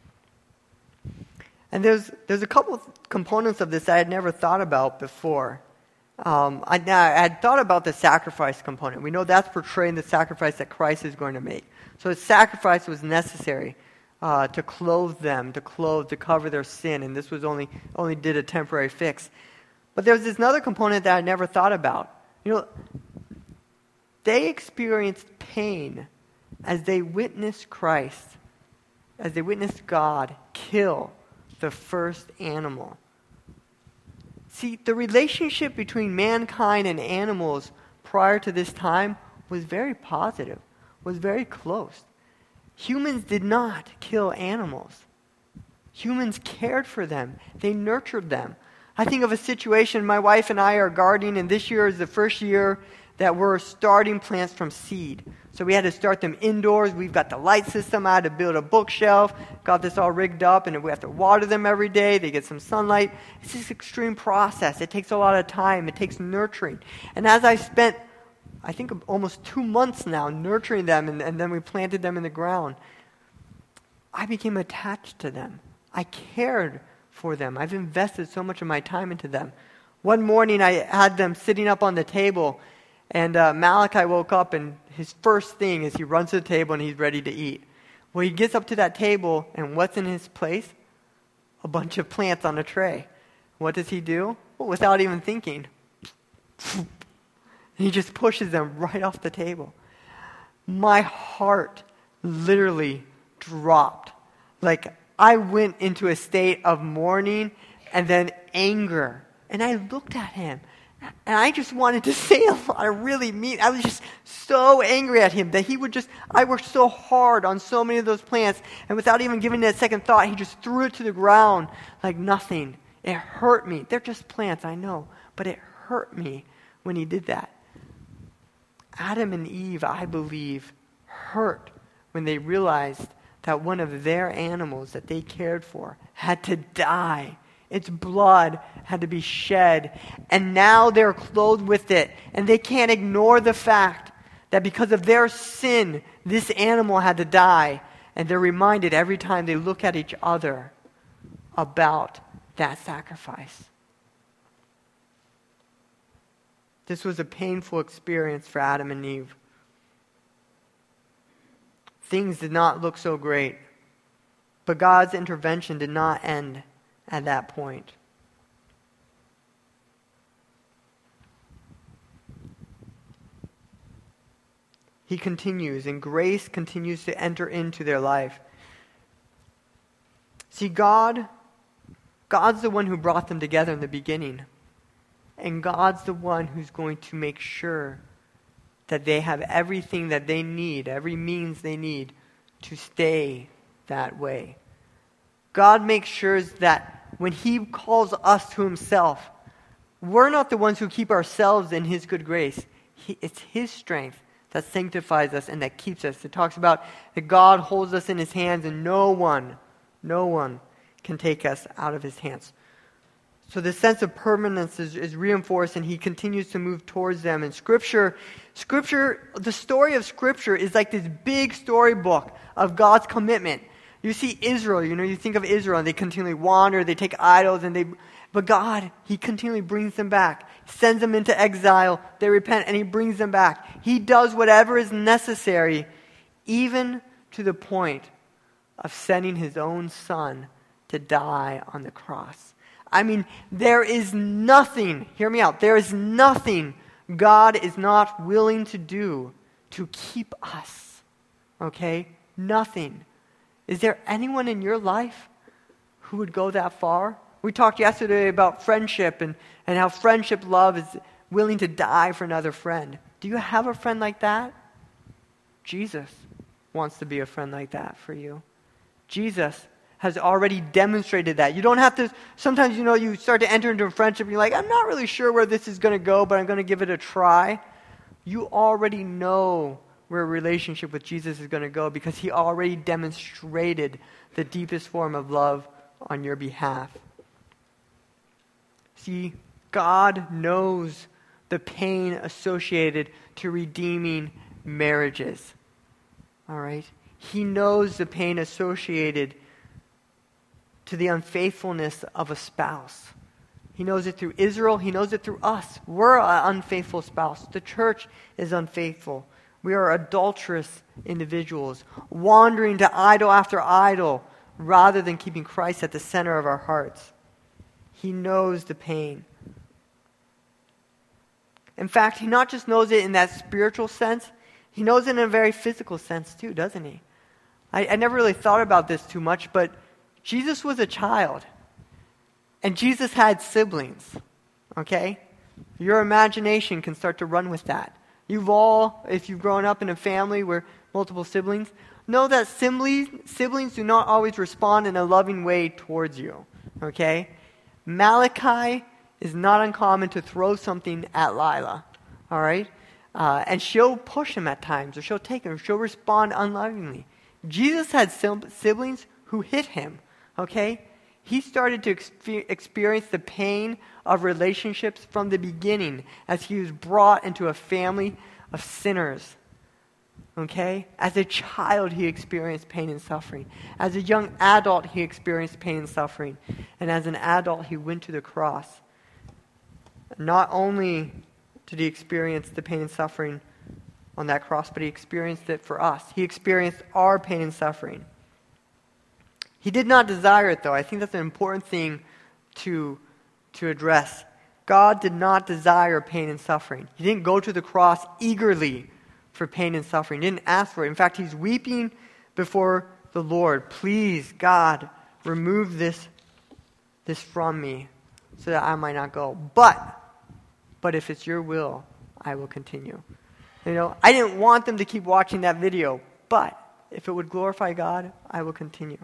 And there's there's a couple of components of this I had never thought about before. Um, I, I had thought about the sacrifice component. We know that's portraying the sacrifice that Christ is going to make. So his sacrifice was necessary uh, to clothe them, to clothe, to cover their sin, and this was only only did a temporary fix. But there's this another component that I never thought about. You know, they experienced pain as they witnessed Christ, as they witnessed God kill the first animal. See, the relationship between mankind and animals prior to this time was very positive, was very close. Humans did not kill animals. Humans cared for them. They nurtured them. I think of a situation, my wife and I are gardening, and this year is the first year that we're starting plants from seed. So we had to start them indoors. We've got the light system. I had to build a bookshelf, got this all rigged up, and we have to water them every day. They get some sunlight. It's this extreme process. It takes a lot of time. It takes nurturing. And as I spent, I think, almost two months now nurturing them, and, and then we planted them in the ground, I became attached to them. I cared for them. I've invested so much of my time into them. One morning I had them sitting up on the table, and uh, Malachi woke up, and his first thing is he runs to the table and he's ready to eat. Well, he gets up to that table, and what's in his place? A bunch of plants on a tray. What does he do? Well, without even thinking, he just pushes them right off the table. My heart literally dropped. Like, I went into a state of mourning and then anger. And I looked at him, and I just wanted to say a lot of really mean. I was just so angry at him that he would just, I worked so hard on so many of those plants, and without even giving it a second thought, he just threw it to the ground like nothing. It hurt me. They're just plants, I know, but it hurt me when he did that. Adam and Eve, I believe, hurt when they realized that one of their animals that they cared for had to die. Its blood had to be shed, and now they're clothed with it, and they can't ignore the fact that because of their sin, this animal had to die, and they're reminded every time they look at each other about that sacrifice. This was a painful experience for Adam and Eve. Things did not look so great, but God's intervention did not end at that point. He continues, and grace continues to enter into their life. See, God, God's the one who brought them together in the beginning. And God's the one who's going to make sure that they have everything that they need, every means they need to stay that way. God makes sure that when he calls us to himself, we're not the ones who keep ourselves in his good grace. He, it's his strength that sanctifies us and that keeps us. It talks about that God holds us in his hands, and no one, no one can take us out of his hands. So the sense of permanence is, is reinforced, and he continues to move towards them. And Scripture, Scripture, the story of Scripture is like this big storybook of God's commitment. You see Israel, you know, you think of Israel, and they continually wander, they take idols, and they, but God, he continually brings them back, sends them into exile, they repent, and he brings them back. He does whatever is necessary, even to the point of sending his own son to die on the cross. I mean, there is nothing, hear me out, there is nothing God is not willing to do to keep us. Okay? Nothing. Is there anyone in your life who would go that far? We talked yesterday about friendship and, and how friendship love is willing to die for another friend. Do you have a friend like that? Jesus wants to be a friend like that for you. Jesus has already demonstrated that. You don't have to, sometimes, you know, you start to enter into a friendship and you're like, I'm not really sure where this is going to go, but I'm going to give it a try. You already know where a relationship with Jesus is going to go because he already demonstrated the deepest form of love on your behalf. See, God knows the pain associated to redeeming marriages. All right? He knows the pain associated to the unfaithfulness of a spouse. He knows it through Israel. He knows it through us. We're an unfaithful spouse. The church is unfaithful. We are adulterous individuals, wandering to idol after idol, rather than keeping Christ at the center of our hearts. He knows the pain. In fact, he not just knows it in that spiritual sense, he knows it in a very physical sense too, doesn't he? I, I never really thought about this too much, but Jesus was a child, and Jesus had siblings, okay? Your imagination can start to run with that. You've all, if you've grown up in a family where multiple siblings, know that siblings, siblings do not always respond in a loving way towards you, okay? Malachi is not uncommon to throw something at Lila, all right? Uh, and she'll push him at times, or she'll take him, or she'll respond unlovingly. Jesus had siblings who hit him, okay? He started to exp- experience the pain of relationships from the beginning as he was brought into a family of sinners, okay? As a child, he experienced pain and suffering. As a young adult, he experienced pain and suffering. And as an adult, he went to the cross. Not only did he experience the pain and suffering on that cross, but he experienced it for us. He experienced our pain and suffering. He did not desire it, though. I think that's an important thing to, to address. God did not desire pain and suffering. He didn't go to the cross eagerly for pain and suffering. He didn't ask for it. In fact, he's weeping before the Lord. Please, God, remove this, this from me so that I might not go. But, but if it's your will, I will continue. You know, I didn't want them to keep watching that video, but if it would glorify God, I will continue.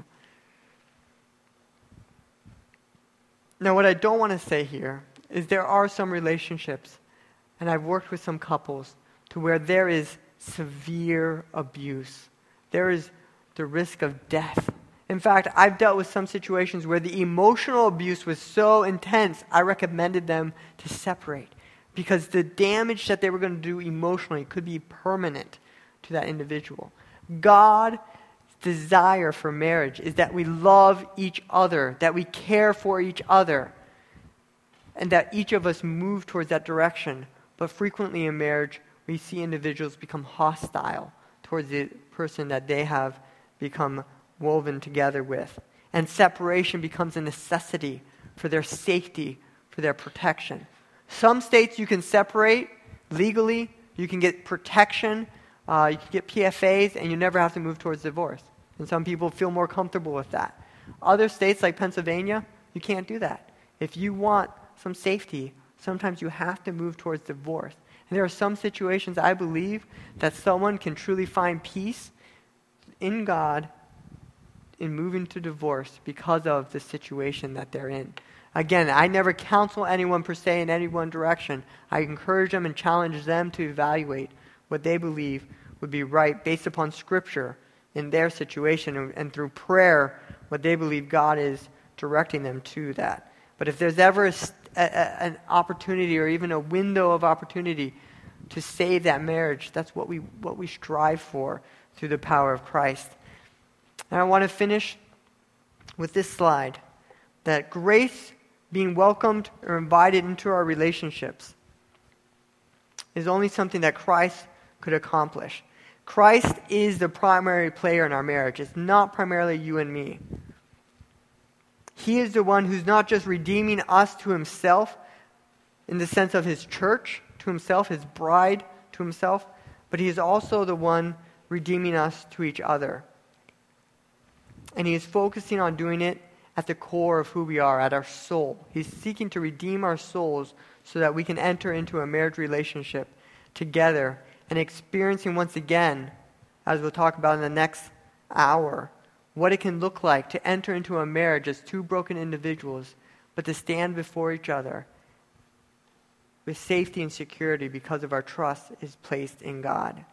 Now, what I don't want to say here is there are some relationships, and I've worked with some couples, to where there is severe abuse. There is the risk of death. In fact, I've dealt with some situations where the emotional abuse was so intense, I recommended them to separate because the damage that they were going to do emotionally could be permanent to that individual. God's desire for marriage is that we love each other, that we care for each other, and that each of us move towards that direction. But frequently in marriage, we see individuals become hostile towards the person that they have become woven together with. And separation becomes a necessity for their safety, for their protection. Some states you can separate legally, you can get protection, uh, you can get P F As, and you never have to move towards divorce. And some people feel more comfortable with that. Other states like Pennsylvania, you can't do that. If you want some safety, sometimes you have to move towards divorce. And there are some situations, I believe, that someone can truly find peace in God in moving to divorce because of the situation that they're in. Again, I never counsel anyone per se in any one direction. I encourage them and challenge them to evaluate what they believe would be right based upon Scripture in their situation, and, and through prayer, what they believe God is directing them to that. But if there's ever a, a, an opportunity or even a window of opportunity to save that marriage, that's what we what we strive for through the power of Christ. And I want to finish with this slide, that grace being welcomed or invited into our relationships is only something that Christ could accomplish. Christ is the primary player in our marriage. It's not primarily you and me. He is the one who's not just redeeming us to himself in the sense of his church, to himself, his bride to himself, but he is also the one redeeming us to each other. And he is focusing on doing it at the core of who we are, at our soul. He's seeking to redeem our souls so that we can enter into a marriage relationship together and experiencing once again, as we'll talk about in the next hour, what it can look like to enter into a marriage as two broken individuals, but to stand before each other with safety and security because of our trust is placed in God.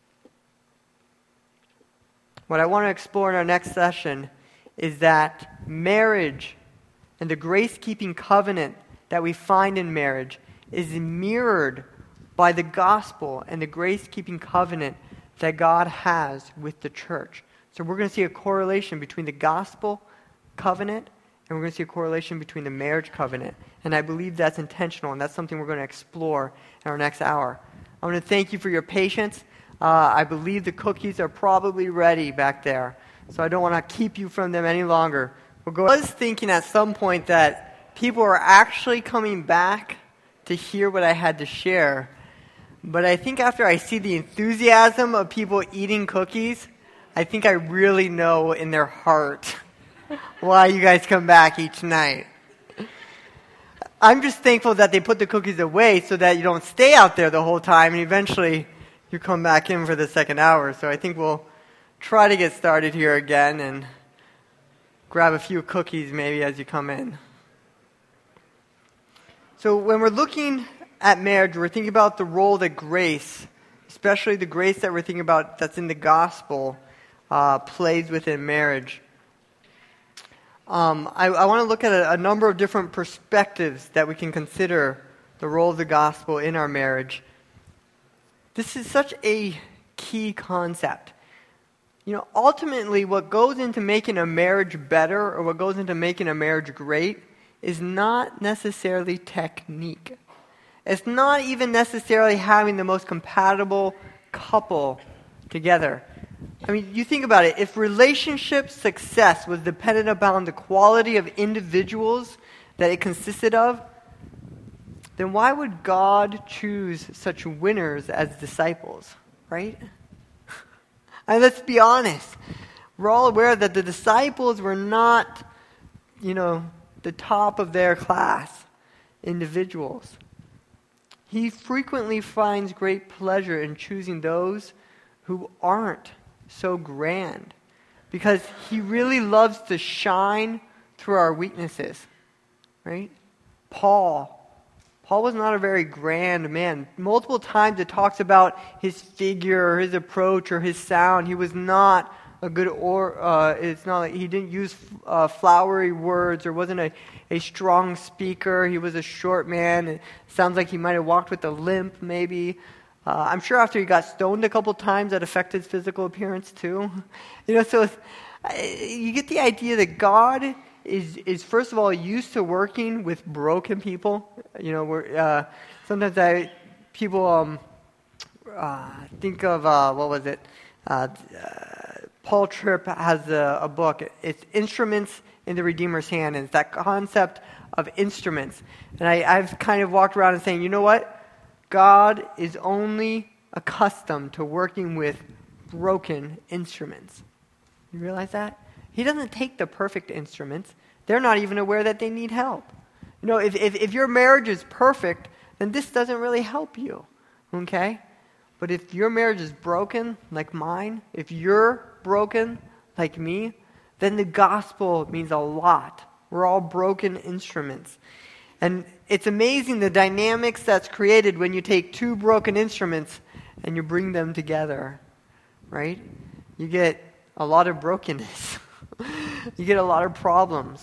What I want to explore in our next session is that marriage and the grace-keeping covenant that we find in marriage is mirrored by the gospel and the grace-keeping covenant that God has with the church. So we're going to see a correlation between the gospel covenant and we're going to see a correlation between the marriage covenant. And I believe that's intentional, and that's something we're going to explore in our next hour. I want to thank you for your patience. Uh, I believe the cookies are probably ready back there, so I don't want to keep you from them any longer. We'll go. I was thinking at some point that people are actually coming back to hear what I had to share, but I think after I see the enthusiasm of people eating cookies, I think I really know in their heart why you guys come back each night. I'm just thankful that they put the cookies away so that you don't stay out there the whole time and eventually you come back in for the second hour. So I think we'll try to get started here again and grab a few cookies maybe as you come in. So when we're looking at marriage, we're thinking about the role that grace, especially the grace that we're thinking about that's in the gospel, uh, plays within marriage. Um, I, I want to look at a, a number of different perspectives that we can consider the role of the gospel in our marriage. This is such a key concept. You know, ultimately what goes into making a marriage better or what goes into making a marriage great is not necessarily technique. It's not even necessarily having the most compatible couple together. I mean, you think about it. If relationship success was dependent upon the quality of individuals that it consisted of, then why would God choose such winners as disciples, right? And let's be honest. We're all aware that the disciples were not, you know, the top of their class individuals. He frequently finds great pleasure in choosing those who aren't so grand, because he really loves to shine through our weaknesses, right? Paul. Paul was not a very grand man. Multiple times it talks about his figure, or his approach, or his sound. He was not a good, or uh, it's not like he didn't use uh, flowery words, or wasn't a, a strong speaker. He was a short man. It sounds like he might have walked with a limp, maybe. Uh, I'm sure after he got stoned a couple times, that affected his physical appearance too. You know, so it's, you get the idea that God is is first of all used to working with broken people. You know, we're, uh, sometimes I people um, uh, think of uh, what was it? Uh, uh, Paul Tripp has a, a book. It's Instruments in the Redeemer's Hand, and it's that concept of instruments. And I, I've kind of walked around and saying, you know what? God is only accustomed to working with broken instruments. You realize that? He doesn't take the perfect instruments. They're not even aware that they need help. You know, if, if, if your marriage is perfect, then this doesn't really help you. Okay? But if your marriage is broken, like mine, if you're broken, like me, then the gospel means a lot. We're all broken instruments. And it's amazing the dynamics that's created when you take two broken instruments and you bring them together, right? You get a lot of brokenness. You get a lot of problems.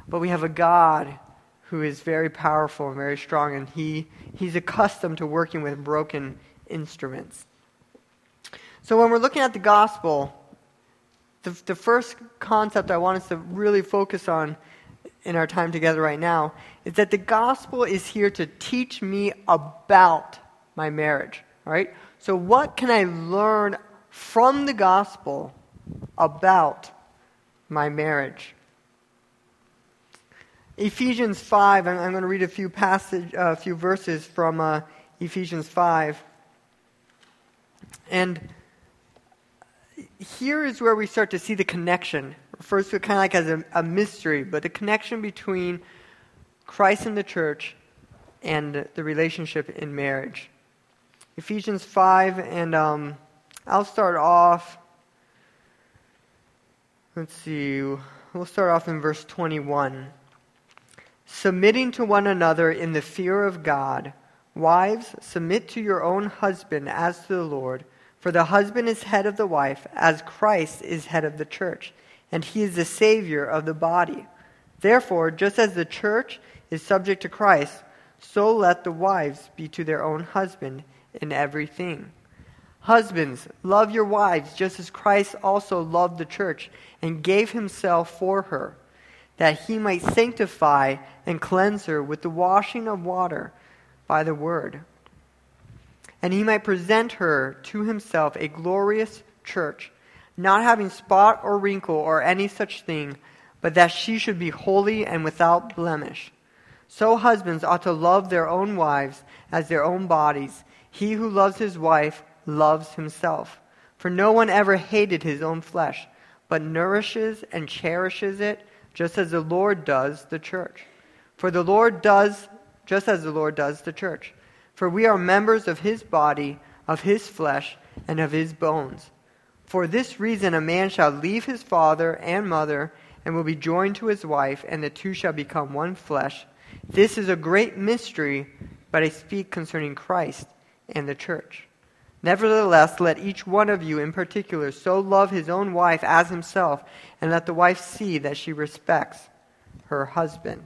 but we have a God who is very powerful and very strong, and he, he's accustomed to working with broken instruments. So when we're looking at the gospel, the, the first concept I want us to really focus on in our time together right now is that the gospel is here to teach me about my marriage, right? So what can I learn from the gospel about my marriage? Ephesians five, I'm, I'm going to read a few passage, a uh, few verses from uh, Ephesians five. And here is where we start to see the connection. It refers to it kind of like as a, a mystery, but the connection between Christ and the church and the relationship in marriage. Ephesians five, and um, I'll start off, let's see, we'll start off in verse twenty-one. Submitting to one another in the fear of God, wives, submit to your own husband as to the Lord, for the husband is head of the wife, as Christ is head of the church, and he is the Savior of the body. Therefore, just as the church is subject to Christ, so let the wives be to their own husband in everything. Husbands, love your wives, just as Christ also loved the church and gave himself for her, that he might sanctify and cleanse her with the washing of water by the word, and he might present her to himself a glorious church, not having spot or wrinkle or any such thing, but that she should be holy and without blemish. So husbands ought to love their own wives as their own bodies. He who loves his wife loves himself. For no one ever hated his own flesh, but nourishes and cherishes it, just as the Lord does the church. For the Lord does, just as the Lord does the church. For we are members of his body, of his flesh, and of his bones. For this reason a man shall leave his father and mother, and will be joined to his wife, and the two shall become one flesh. This is a great mystery, but I speak concerning Christ and the church. Nevertheless, let each one of you in particular so love his own wife as himself, and let the wife see that she respects her husband.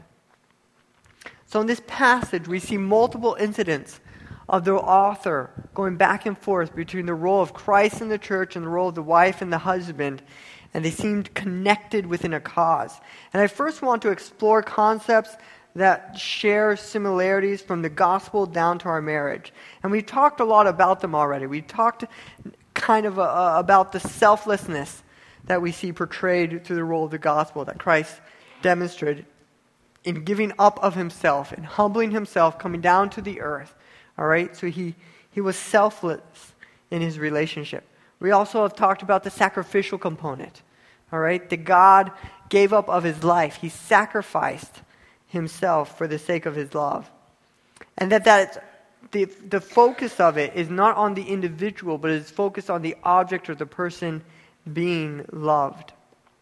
So in this passage, we see multiple incidents of the author going back and forth between the role of Christ in the church and the role of the wife and the husband, and they seemed connected within a cause. And I first want to explore concepts that share similarities from the gospel down to our marriage. And we've talked a lot about them already. We talked kind of uh, about the selflessness that we see portrayed through the role of the gospel that Christ demonstrated in giving up of himself and humbling himself, coming down to the earth. All right? So he, he was selfless in his relationship. We also have talked about the sacrificial component. All right? That God gave up of his life. He sacrificed himself for the sake of his love. And that that the the focus of it is not on the individual, but is focused on the object or the person being loved.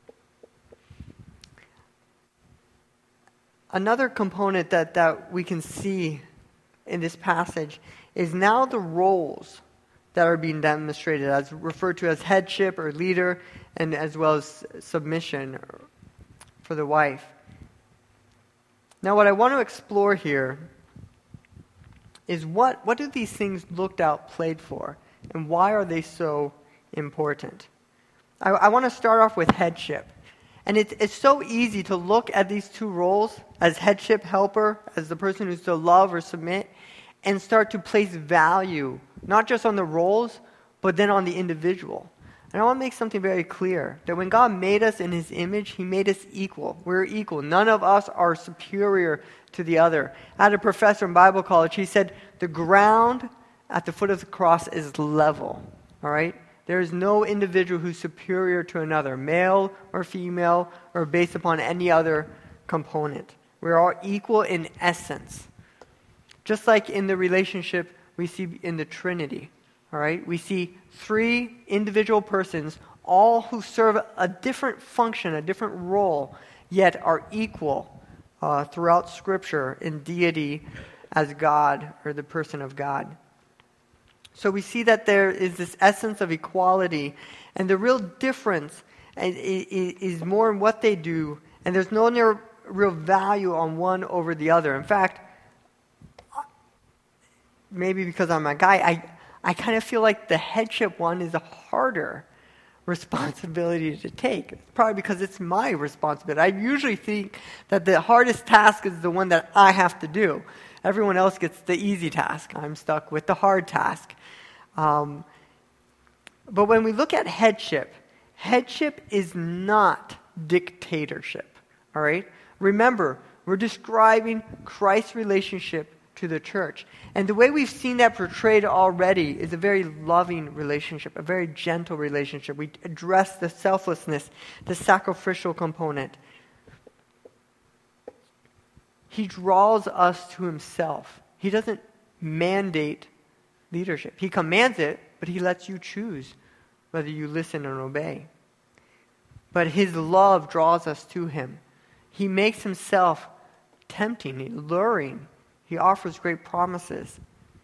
Another component that, that we can see in this passage is now the roles that are being demonstrated, as referred to as headship or leader, and as well as submission for the wife. Now, what I want to explore here is what, what do these things looked out played for, and why are they so important? I, I want to start off with headship. And it's, it's so easy to look at these two roles as headship helper, as the person who's to love or submit, and start to place value, not just on the roles, but then on the individual. And I want to make something very clear, that when God made us in his image, he made us equal. We're equal. None of us are superior to the other. I had a professor in Bible college, he said, the ground at the foot of the cross is level. All right? There is no individual who's superior to another, male or female, or based upon any other component. We're all equal in essence. Just like in the relationship we see in the Trinity. All right, we see three individual persons, all who serve a different function, a different role, yet are equal uh, throughout Scripture in deity as God, or the person of God. So we see that there is this essence of equality, and the real difference is more in what they do, and there's no real value on one over the other. In fact, maybe because I'm a guy, I, I kind of feel like the headship one is a harder responsibility to take. It's probably because it's my responsibility. I usually think that the hardest task is the one that I have to do. Everyone else gets the easy task. I'm stuck with the hard task. Um, but when we look at headship, headship is not dictatorship. All right? Remember, we're describing Christ's relationship to the church. And the way we've seen that portrayed already is a very loving relationship, a very gentle relationship. We address the selflessness, the sacrificial component. He draws us to himself. He doesn't mandate leadership. He commands it, but he lets you choose whether you listen and obey. But his love draws us to him. He makes himself tempting, alluring. He offers great promises.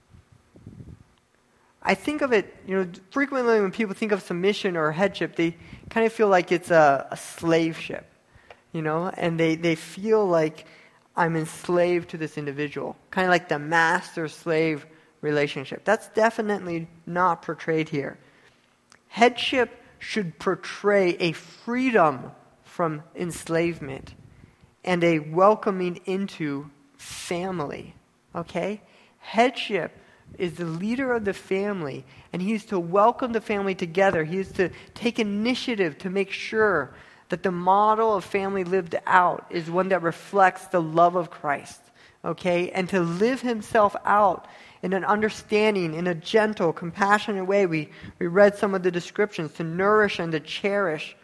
I think of it, you know, frequently when people think of submission or headship, they kind of feel like it's a, a slave ship, you know, and they, they feel like I'm enslaved to this individual, kind of like the master-slave relationship. That's definitely not portrayed here. Headship should portray a freedom from enslavement and a welcoming into family, okay? Headship is the leader of the family, and he is to welcome the family together. He is to take initiative to make sure that the model of family lived out is one that reflects the love of Christ, okay? And to live himself out in an understanding, in a gentle, compassionate way. We, we read some of the descriptions, to nourish and to cherish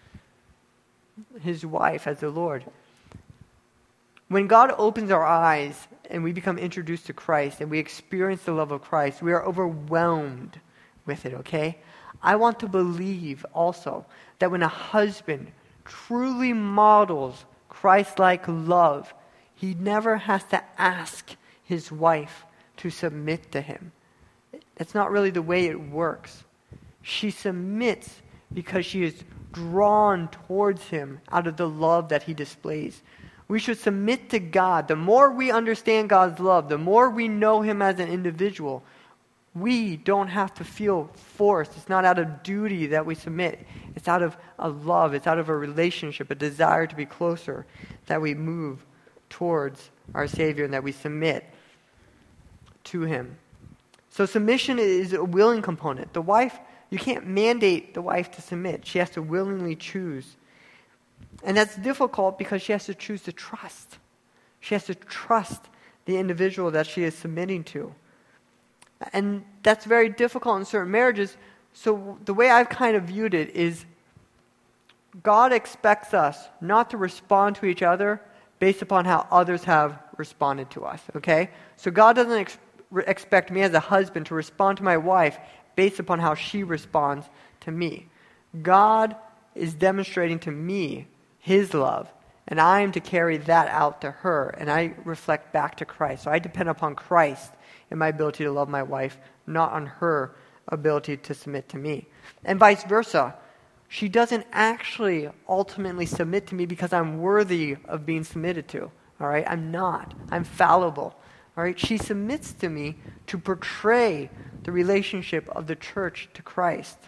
his wife as the Lord. When God opens our eyes and we become introduced to Christ and we experience the love of Christ, we are overwhelmed with it, okay? I want to believe also that when a husband truly models Christ-like love, he never has to ask his wife to submit to him. That's not really the way it works. She submits because she is drawn towards him out of the love that he displays. We should submit to God. The more we understand God's love, the more we know him as an individual, we don't have to feel forced. It's not out of duty that we submit. It's out of a love. It's out of a relationship, a desire to be closer, that we move towards our Savior and that we submit to him. So submission is a willing component. The wife, you can't mandate the wife to submit. She has to willingly choose. And that's difficult because she has to choose to trust. She has to trust the individual that she is submitting to. And that's very difficult in certain marriages. So the way I've kind of viewed it is God expects us not to respond to each other based upon how others have responded to us, okay? So God doesn't ex- expect me as a husband to respond to my wife based upon how she responds to me. God is demonstrating to me his love, and I am to carry that out to her, and I reflect back to Christ. So I depend upon Christ in my ability to love my wife, not on her ability to submit to me. And vice versa. She doesn't actually ultimately submit to me because I'm worthy of being submitted to. All right? I'm not. I'm fallible. All right? She submits to me to portray the relationship of the church to Christ.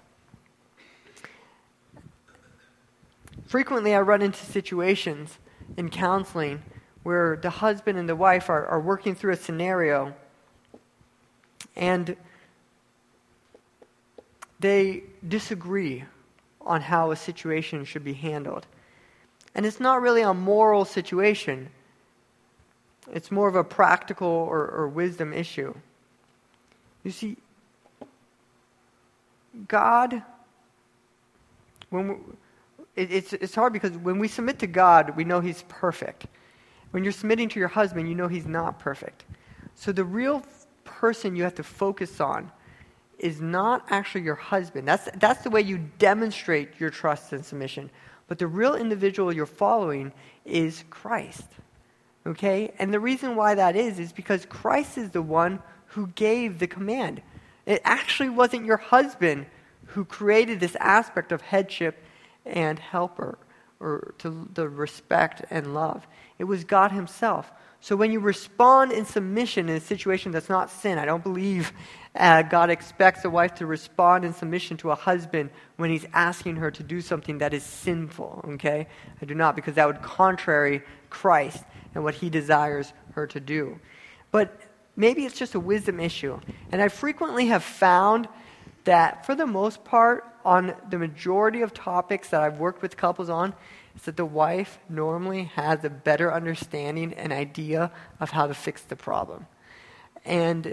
Frequently, I run into situations in counseling where the husband and the wife are, are working through a scenario, and they disagree on how a situation should be handled. And it's not really a moral situation. It's more of a practical or, or wisdom issue. You see, God, when we, it, it's it's hard because when we submit to God, we know he's perfect. When you're submitting to your husband, you know he's not perfect. So the real person you have to focus on is not actually your husband. That's that's the way you demonstrate your trust and submission. But the real individual you're following is Christ. Okay? And the reason why that is, is because Christ is the one who gave the command. It actually wasn't your husband who created this aspect of headship and helper. or to the respect and love. It was God himself. So when you respond in submission in a situation that's not sin, I don't believe uh, God expects a wife to respond in submission to a husband when he's asking her to do something that is sinful, okay? I do not, because that would contrary Christ and what he desires her to do. But maybe it's just a wisdom issue. And I frequently have found that for the most part, on the majority of topics that I've worked with couples on, is that the wife normally has a better understanding and idea of how to fix the problem. And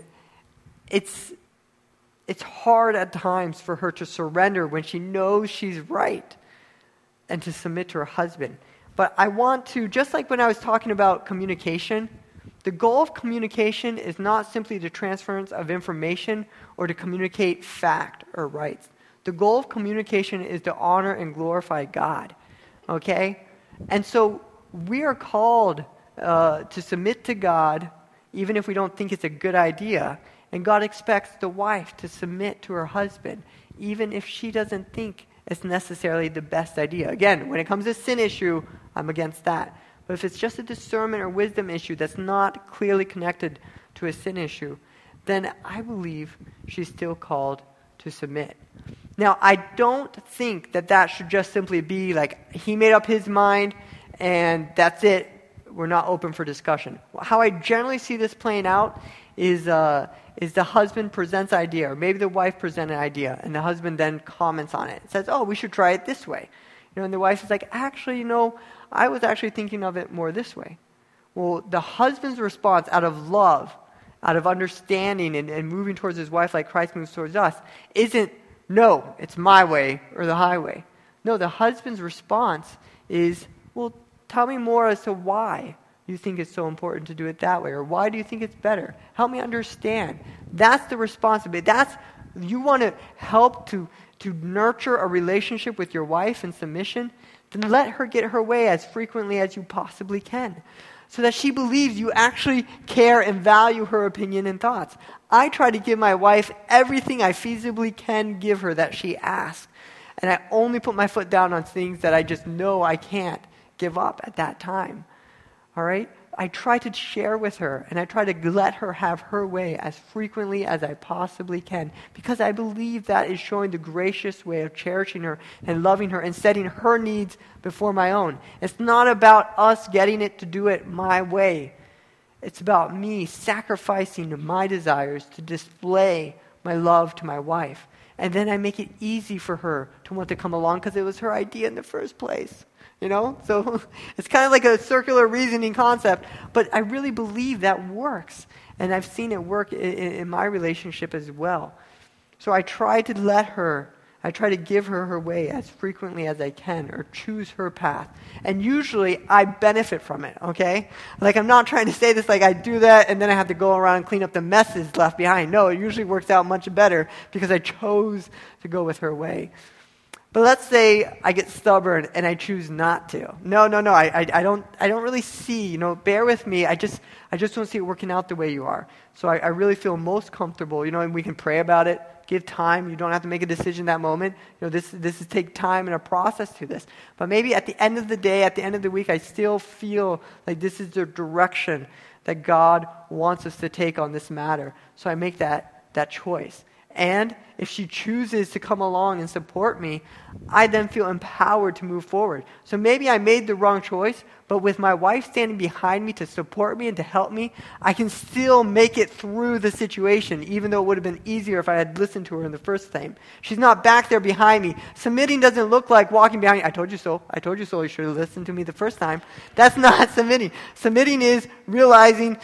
it's it's hard at times for her to surrender when she knows she's right and to submit to her husband. But I want to, just like when I was talking about communication, the goal of communication is not simply the transference of information or to communicate fact or rights. The goal of communication is to honor and glorify God. Okay? And so we are called uh, to submit to God even if we don't think it's a good idea. And God expects the wife to submit to her husband even if she doesn't think it's necessarily the best idea. Again, when it comes to sin issue, I'm against that. But if it's just a discernment or wisdom issue that's not clearly connected to a sin issue, then I believe she's still called to submit. Now, I don't think that that should just simply be like he made up his mind and that's it. We're not open for discussion. How I generally see this playing out is uh, is the husband presents an idea, or maybe the wife presents an idea, and the husband then comments on it. It says, oh, we should try it this way. You know, and the wife is like, actually, you know, I was actually thinking of it more this way. Well, the husband's response out of love, out of understanding and, and moving towards his wife like Christ moves towards us, isn't, no, it's my way or the highway. No, the husband's response is, well, tell me more as to why you think it's so important to do it that way, or why do you think it's better? Help me understand. That's the responsibility. That's, you want to help to, to nurture a relationship with your wife in submission, then let her get her way as frequently as you possibly can, so that she believes you actually care and value her opinion and thoughts. I try to give my wife everything I feasibly can give her that she asks, and I only put my foot down on things that I just know I can't give up at that time. All right? I try to share with her, and I try to let her have her way as frequently as I possibly can, because I believe that is showing the gracious way of cherishing her and loving her and setting her needs before my own. It's not about us getting it to do it my way. It's about me sacrificing my desires to display my love to my wife. And then I make it easy for her to want to come along because it was her idea in the first place. You know, so it's kind of like a circular reasoning concept, but I really believe that works. And I've seen it work in, in my relationship as well. So I try to let her, I try to give her her way as frequently as I can, or choose her path. And usually I benefit from it, okay? Like, I'm not trying to say this like I do that and then I have to go around and clean up the messes left behind. No, it usually works out much better because I chose to go with her way. But let's say I get stubborn and I choose not to. No, no, no. I, I, I don't. I don't really see. You know, bear with me. I just, I just don't see it working out the way you are. So I, I really feel most comfortable. You know, and we can pray about it. Give time. You don't have to make a decision that moment. You know, this, this is take time and a process to this. But maybe at the end of the day, at the end of the week, I still feel like this is the direction that God wants us to take on this matter. So I make that that choice. And if she chooses to come along and support me, I then feel empowered to move forward. So maybe I made the wrong choice, but with my wife standing behind me to support me and to help me, I can still make it through the situation, even though it would have been easier if I had listened to her in the first time. She's not back there behind me. Submitting doesn't look like walking behind me. I told you so. I told you so. You should have listened to me the first time. That's not submitting. Submitting is realizing,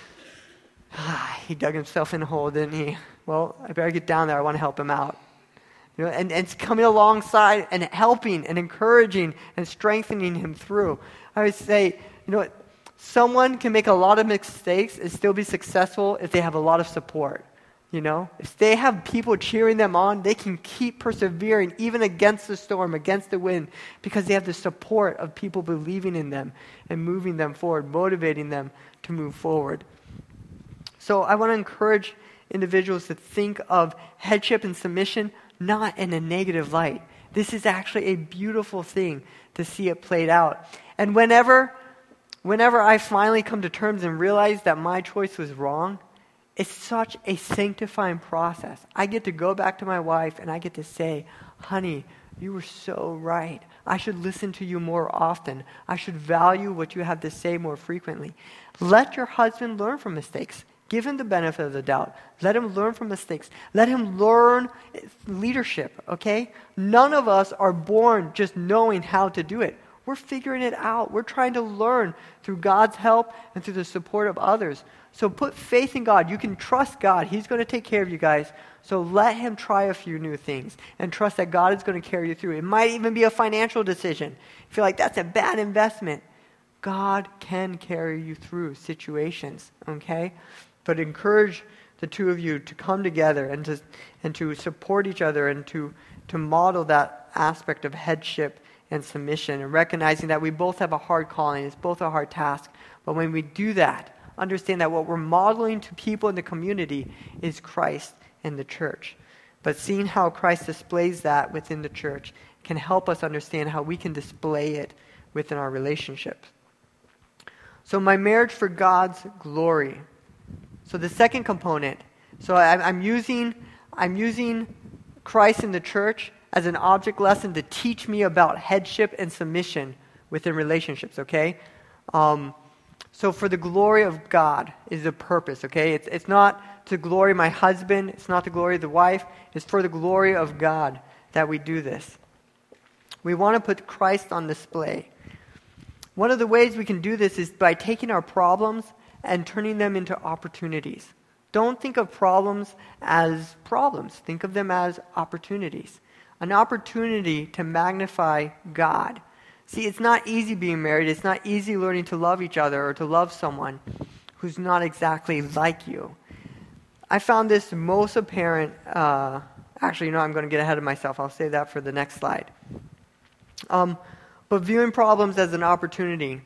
ah, he dug himself in a hole, didn't he? Well, I better get down there. I want to help him out. You know, and, and it's coming alongside and helping and encouraging and strengthening him through. I would say, you know, someone can make a lot of mistakes and still be successful if they have a lot of support. You know, if they have people cheering them on, they can keep persevering even against the storm, against the wind, because they have the support of people believing in them and moving them forward, motivating them to move forward. So I want to encourage individuals to think of headship and submission not in a negative light. This is actually a beautiful thing to see it played out. And whenever, whenever I finally come to terms and realize that my choice was wrong, it's such a sanctifying process. I get to go back to my wife and I get to say, honey, you were so right. I should listen to you more often. I should value what you have to say more frequently. Let your husband learn from mistakes. Give him the benefit of the doubt. Let him learn from mistakes. Let him learn leadership, okay? None of us are born just knowing how to do it. We're figuring it out. We're trying to learn through God's help and through the support of others. So put faith in God. You can trust God. He's going to take care of you guys. So let him try a few new things and trust that God is going to carry you through. It might even be a financial decision. You feel like that's a bad investment. God can carry you through situations, okay? But encourage the two of you to come together and to and to support each other and to, to model that aspect of headship and submission, and recognizing that we both have a hard calling. It's both a hard task. But when we do that, understand that what we're modeling to people in the community is Christ and the church. But seeing how Christ displays that within the church can help us understand how we can display it within our relationships. So my marriage for God's glory. So the second component, so I, I'm using I'm using Christ in the church as an object lesson to teach me about headship and submission within relationships, okay? Um, so for the glory of God is the purpose, okay? It's, it's not to glory my husband, it's not to glory the wife, it's for the glory of God that we do this. We want to put Christ on display. One of the ways we can do this is by taking our problems and turning them into opportunities. Don't think of problems as problems. Think of them as opportunities. An opportunity to magnify God. See, it's not easy being married. It's not easy learning to love each other or to love someone who's not exactly like you. I found this most apparent. Uh, actually, you know, I'm going to get ahead of myself. I'll save that for the next slide. Um, but viewing problems as an opportunity.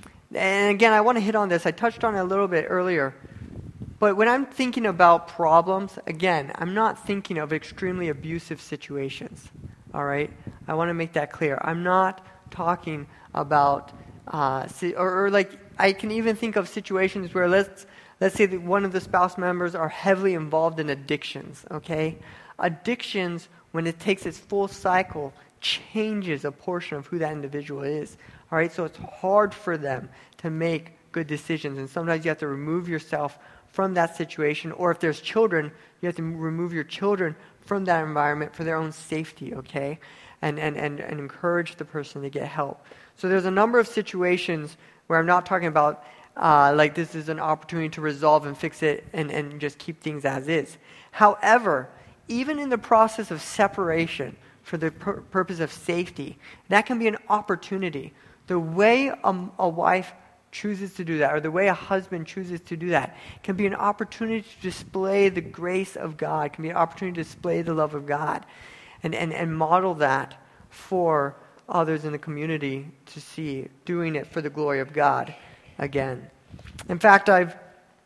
And again, I want to hit on this. I touched on it a little bit earlier. But when I'm thinking about problems, again, I'm not thinking of extremely abusive situations. All right? I want to make that clear. I'm not talking about, uh, or, or like, I can even think of situations where let's let's say that one of the spouse members are heavily involved in addictions. Okay? Addictions, when it takes its full cycle, changes a portion of who that individual is. All right? So it's hard for them to make good decisions. And sometimes you have to remove yourself from that situation, or if there's children, you have to remove your children from that environment for their own safety, okay? And, and, and, and encourage the person to get help. So there's a number of situations where I'm not talking about uh, like this is an opportunity to resolve and fix it and, and just keep things as is. However, even in the process of separation for the pur- purpose of safety, that can be an opportunity. The way a, a wife chooses to do that, or the way a husband chooses to do that, can be an opportunity to display the grace of God, can be an opportunity to display the love of God, and, and, and model that for others in the community to see, doing it for the glory of God again. In fact, I've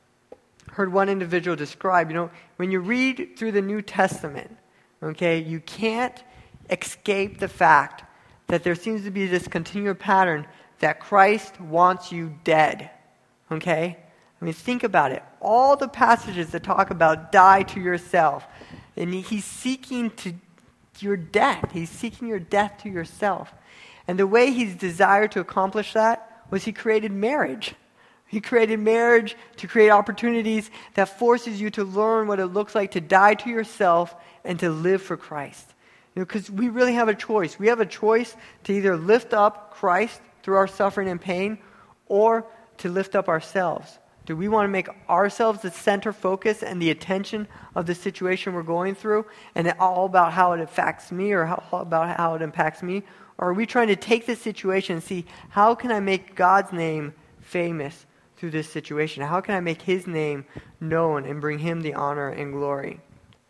heard one individual describe, you know, when you read through the New Testament, okay, you can't escape the fact that there seems to be this continual pattern that Christ wants you dead, okay? I mean, think about it. All the passages that talk about die to yourself, and he's seeking to your death. He's seeking your death to yourself. And the way he's desired to accomplish that was he created marriage. He created marriage to create opportunities that forces you to learn what it looks like to die to yourself and to live for Christ. You know, because we really have a choice. We have a choice to either lift up Christ through our suffering and pain, or to lift up ourselves. Do we want to make ourselves the center focus and the attention of the situation we're going through, and all about how it affects me, or how, about how it impacts me? Or are we trying to take this situation and see, how can I make God's name famous through this situation? How can I make his name known and bring him the honor and glory?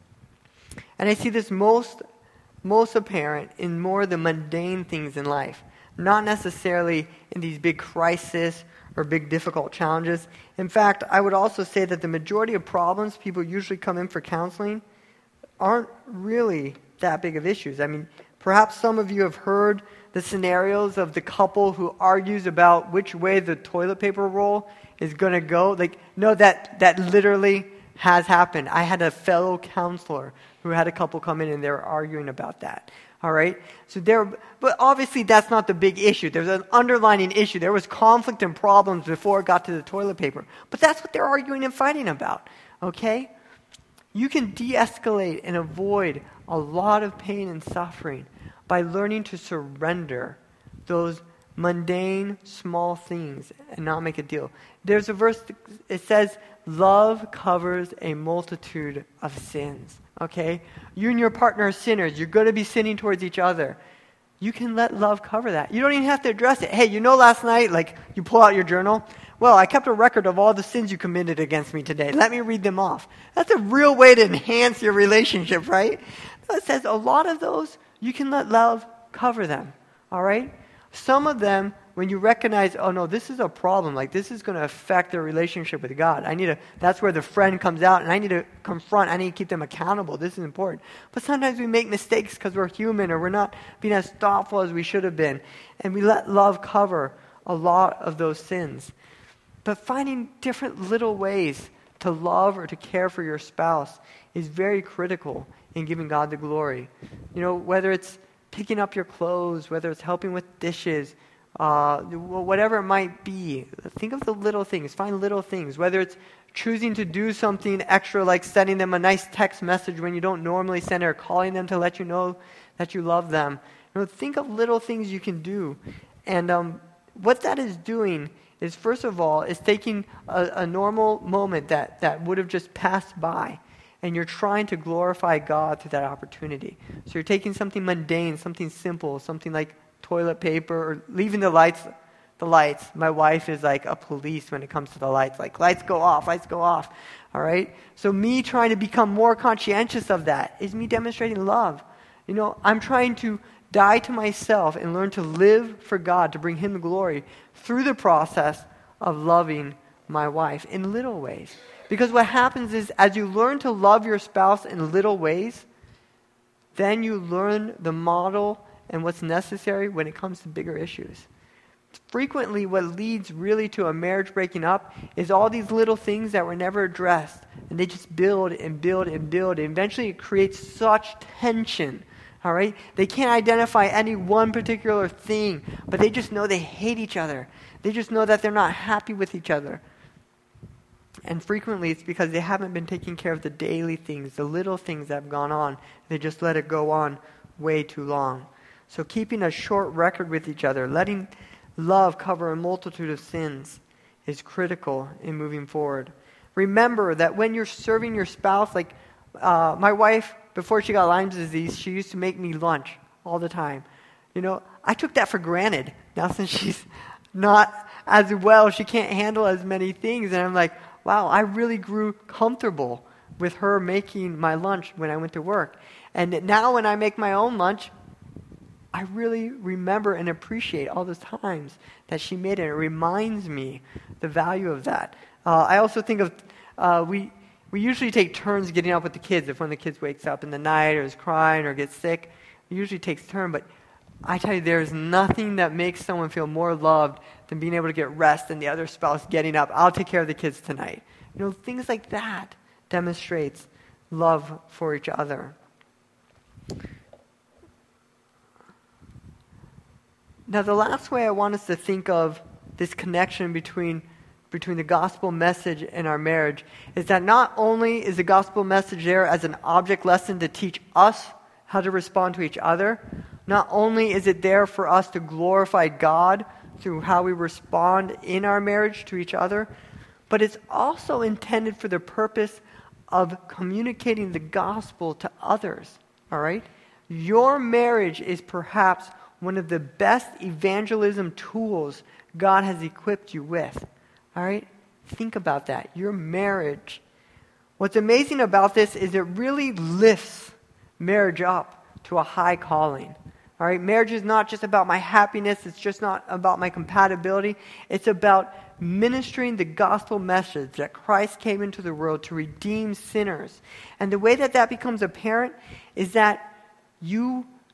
And I see this most, most apparent in more of the mundane things in life. Not necessarily in these big crises or big difficult challenges. In fact, I would also say that the majority of problems people usually come in for counseling aren't really that big of issues. I mean, perhaps some of you have heard the scenarios of the couple who argues about which way the toilet paper roll is going to go. Like, no, that, that literally has happened. I had a fellow counselor who had a couple come in and they were arguing about that. All right? So there, but obviously that's not the big issue. There's an underlying issue. There was conflict and problems before it got to the toilet paper. But that's what they're arguing and fighting about. Okay? You can de-escalate and avoid a lot of pain and suffering by learning to surrender those mundane, small things and not make a deal. There's a verse, it says, love covers a multitude of sins. Okay? You and your partner are sinners. You're going to be sinning towards each other. You can let love cover that. You don't even have to address it. Hey, you know last night, like, you pull out your journal. Well, I kept a record of all the sins you committed against me today. Let me read them off. That's a real way to enhance your relationship, right? It says a lot of those, you can let love cover them. All right? Some of them, when you recognize, oh no, this is a problem, like this is going to affect their relationship with God. I need to, that's where the friend comes out, and I need to confront, I need to keep them accountable. This is important. But sometimes we make mistakes because we're human, or we're not being as thoughtful as we should have been. And we let love cover a lot of those sins. But finding different little ways to love or to care for your spouse is very critical in giving God the glory. You know, whether it's picking up your clothes, whether it's helping with dishes, uh, whatever it might be. Think of the little things. Find little things. Whether it's choosing to do something extra, like sending them a nice text message when you don't normally send it, or calling them to let you know that you love them. You know, think of little things you can do. And um, what that is doing is, first of all, is taking a, a normal moment that, that would have just passed by, and you're trying to glorify God through that opportunity. So you're taking something mundane, something simple, something like toilet paper, or leaving the lights, the lights. My wife is like a police when it comes to the lights. Like, lights go off, lights go off. All right? So me trying to become more conscientious of that is me demonstrating love. You know, I'm trying to die to myself and learn to live for God, to bring Him the glory through the process of loving my wife in little ways. Because what happens is, as you learn to love your spouse in little ways, then you learn the model and what's necessary when it comes to bigger issues. Frequently, what leads really to a marriage breaking up is all these little things that were never addressed. And they just build and build and build. And eventually it creates such tension. All right? They can't identify any one particular thing, but they just know they hate each other. They just know that they're not happy with each other. And frequently it's because they haven't been taking care of the daily things, the little things that have gone on. They just let it go on way too long. So keeping a short record with each other, letting love cover a multitude of sins is critical in moving forward. Remember that when you're serving your spouse, like uh, my wife, before she got Lyme disease, she used to make me lunch all the time. You know, I took that for granted. Now since she's not as well, she can't handle as many things, and I'm like, wow, I really grew comfortable with her making my lunch when I went to work. And now when I make my own lunch, I really remember and appreciate all those times that she made it. It reminds me the value of that. Uh, I also think of, uh, we we usually take turns getting up with the kids. If one of the kids wakes up in the night or is crying or gets sick, it usually takes a turn. But I tell you, there's nothing that makes someone feel more loved than being able to get rest and the other spouse getting up. I'll take care of the kids tonight. You know, things like that demonstrates love for each other. Now, the last way I want us to think of this connection between between the gospel message and our marriage is that not only is the gospel message there as an object lesson to teach us how to respond to each other, not only is it there for us to glorify God through how we respond in our marriage to each other, but it's also intended for the purpose of communicating the gospel to others, all right? Your marriage is perhaps one of the best evangelism tools God has equipped you with. All right? Think about that. Your marriage. What's amazing about this is it really lifts marriage up to a high calling. All right? Marriage is not just about my happiness. It's just not about my compatibility. It's about ministering the gospel message that Christ came into the world to redeem sinners. And the way that that becomes apparent is that you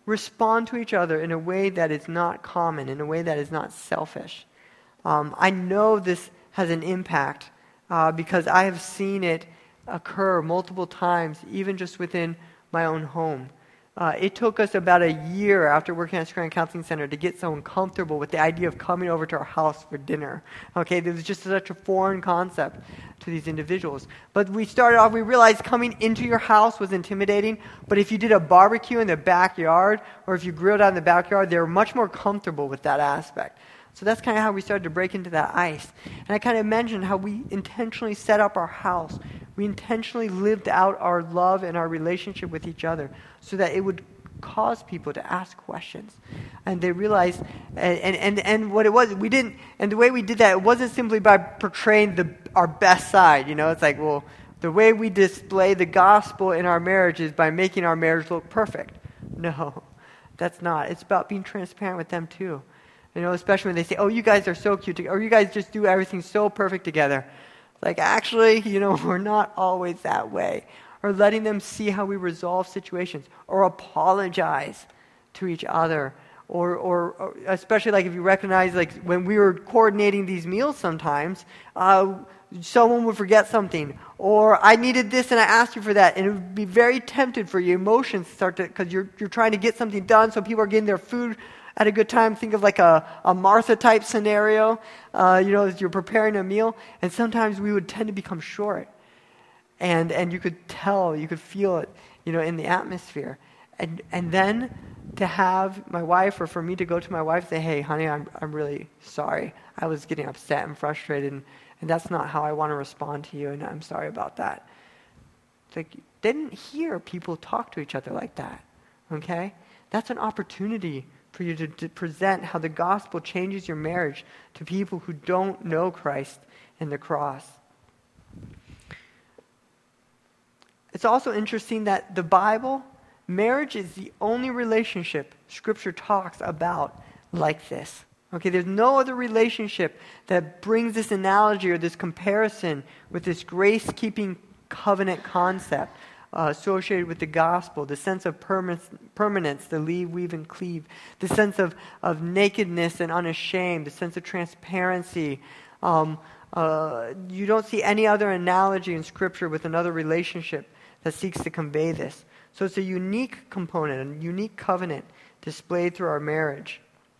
respond to each other in a way that is not common, in a way that is not selfish. Um, I know this has an impact uh, because I have seen it occur multiple times, even just within my own home. Uh, it took us about a year after working at Scranton Counseling Center to get someone comfortable with the idea of coming over to our house for dinner. Okay, it was just such a foreign concept to these individuals. But we started off, we realized coming into your house was intimidating, but if you did a barbecue in the backyard, or if you grilled out in the backyard, they were much more comfortable with that aspect. So that's kind of how we started to break into that ice. And I kind of mentioned how we intentionally set up our house. We intentionally lived out our love and our relationship with each other so that it would cause people to ask questions. And they realized, and, and, and, and what it was, we didn't, and the way we did that, it wasn't simply by portraying the, our best side. You know, it's like, well, the way we display the gospel in our marriage is by making our marriage look perfect. No, that's not. It's about being transparent with them too. You know, especially when they say, oh, you guys are so cute, or you guys just do everything so perfect together. Like, actually, you know, we're not always that way. Or letting them see how we resolve situations, or apologize to each other. Or, or, or especially like if you recognize, like when we were coordinating these meals sometimes, uh, someone would forget something. Or I needed this and I asked you for that. And it would be very tempted for your emotions to start to, because you're, you're trying to get something done so people are getting their food at a good time. Think of like a, a Martha-type scenario, uh, you know, as you're preparing a meal. And sometimes we would tend to become short. And and you could tell, you could feel it, you know, in the atmosphere. And and then to have my wife, or for me to go to my wife and say, hey, honey, I'm I'm really sorry. I was getting upset and frustrated, and, and that's not how I want to respond to you, and I'm sorry about that. It's like, they didn't hear people talk to each other like that, okay? That's an opportunity for you to, to present how the gospel changes your marriage to people who don't know Christ and the cross. It's also interesting that the Bible, marriage is the only relationship Scripture talks about like this. Okay, there's no other relationship that brings this analogy or this comparison with this grace-keeping covenant concept uh, associated with the gospel, the sense of permanence, permanence, the leave, weave, and cleave, the sense of, of nakedness and unashamed, the sense of transparency. Um, uh, you don't see any other analogy in Scripture with another relationship that seeks to convey this. So it's a unique component, a unique covenant displayed through our marriage.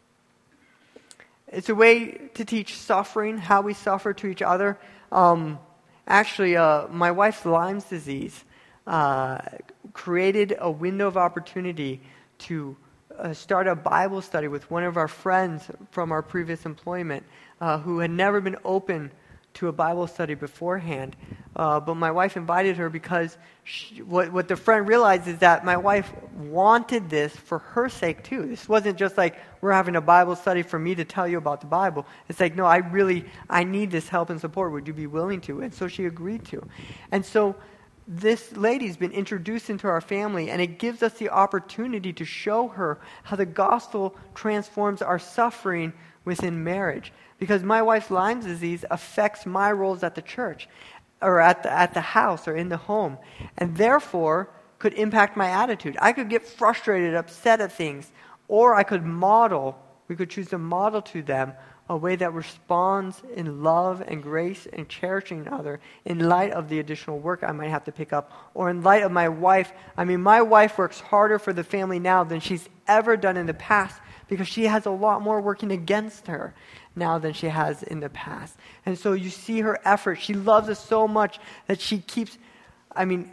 It's a way to teach suffering, how we suffer to each other. Um, actually, uh, my wife's Lyme's disease uh, created a window of opportunity to uh, start a Bible study with one of our friends from our previous employment uh, who had never been open to a Bible study beforehand. Uh, but my wife invited her because she, what, what the friend realized is that my wife wanted this for her sake too. This wasn't just like, we're having a Bible study for me to tell you about the Bible. It's like, no, I really, I need this help and support. Would you be willing to? And so she agreed to. And so this lady's been introduced into our family, and it gives us the opportunity to show her how the gospel transforms our suffering within marriage. Because my wife's Lyme's disease affects my roles at the church, or at the, at the house, or in the home, and therefore could impact my attitude. I could get frustrated, upset at things, or I could model, we could choose to model to them a way that responds in love and grace and cherishing other in light of the additional work I might have to pick up, or in light of my wife. I mean, my wife works harder for the family now than she's ever done in the past, because she has a lot more working against her now than she has in the past. And so you see her effort. She loves us so much that she keeps, I mean,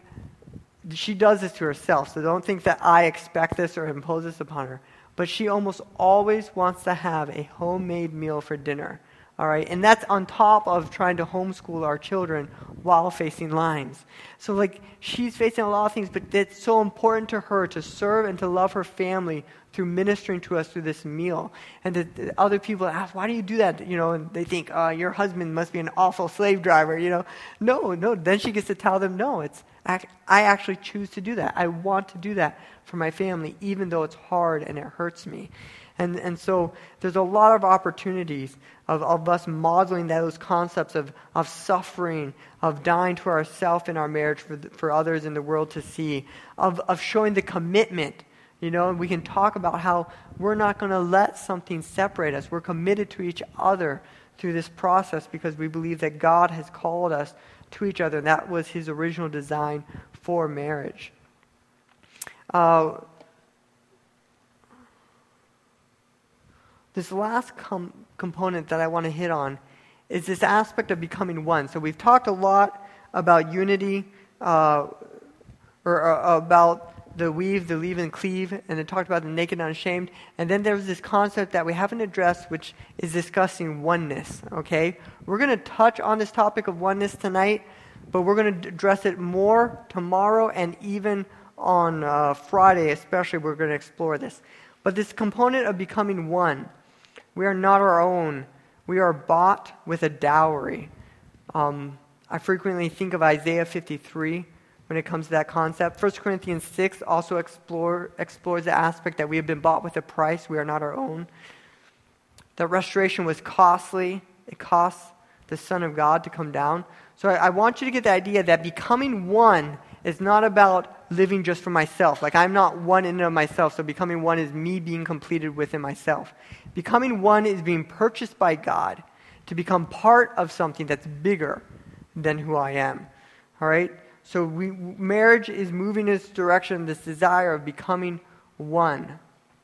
she does this to herself, so don't think that I expect this or impose this upon her. But she almost always wants to have a homemade meal for dinner. All right, and that's on top of trying to homeschool our children while facing Lyme's. So like, she's facing a lot of things, but it's so important to her to serve and to love her family through ministering to us through this meal. And the, the other people ask, why do you do that? You know, and they think, uh, your husband must be an awful slave driver, you know. No, no, then she gets to tell them, no, it's I actually choose to do that. I want to do that for my family, even though it's hard and it hurts me. And and so there's a lot of opportunities of, of us modeling those concepts of, of suffering, of dying to ourselves in our marriage for, the, for others in the world to see, of, of showing the commitment, You know, we can talk about how we're not going to let something separate us. We're committed to each other through this process because we believe that God has called us to each other. And that was his original design for marriage. Uh, this last com- component that I want to hit on is this aspect of becoming one. So we've talked a lot about unity, uh, or uh, about the weave, the leave, and cleave, and then talked about the naked and unashamed. And then there's this concept that we haven't addressed, which is discussing oneness, okay? We're going to touch on this topic of oneness tonight, but we're going to address it more tomorrow and even on uh, Friday especially. We're going to explore this. But this component of becoming one, we are not our own. We are bought with a dowry. Um, I frequently think of Isaiah fifty-three when it comes to that concept. First Corinthians six also explore, explores the aspect that we have been bought with a price. We are not our own. That restoration was costly. It costs the Son of God to come down. So I, I want you to get the idea that becoming one is not about living just for myself. Like I'm not one in and of myself, so becoming one is me being completed within myself. Becoming one is being purchased by God to become part of something that's bigger than who I am. All right? So we, marriage is moving in this direction, this desire of becoming one.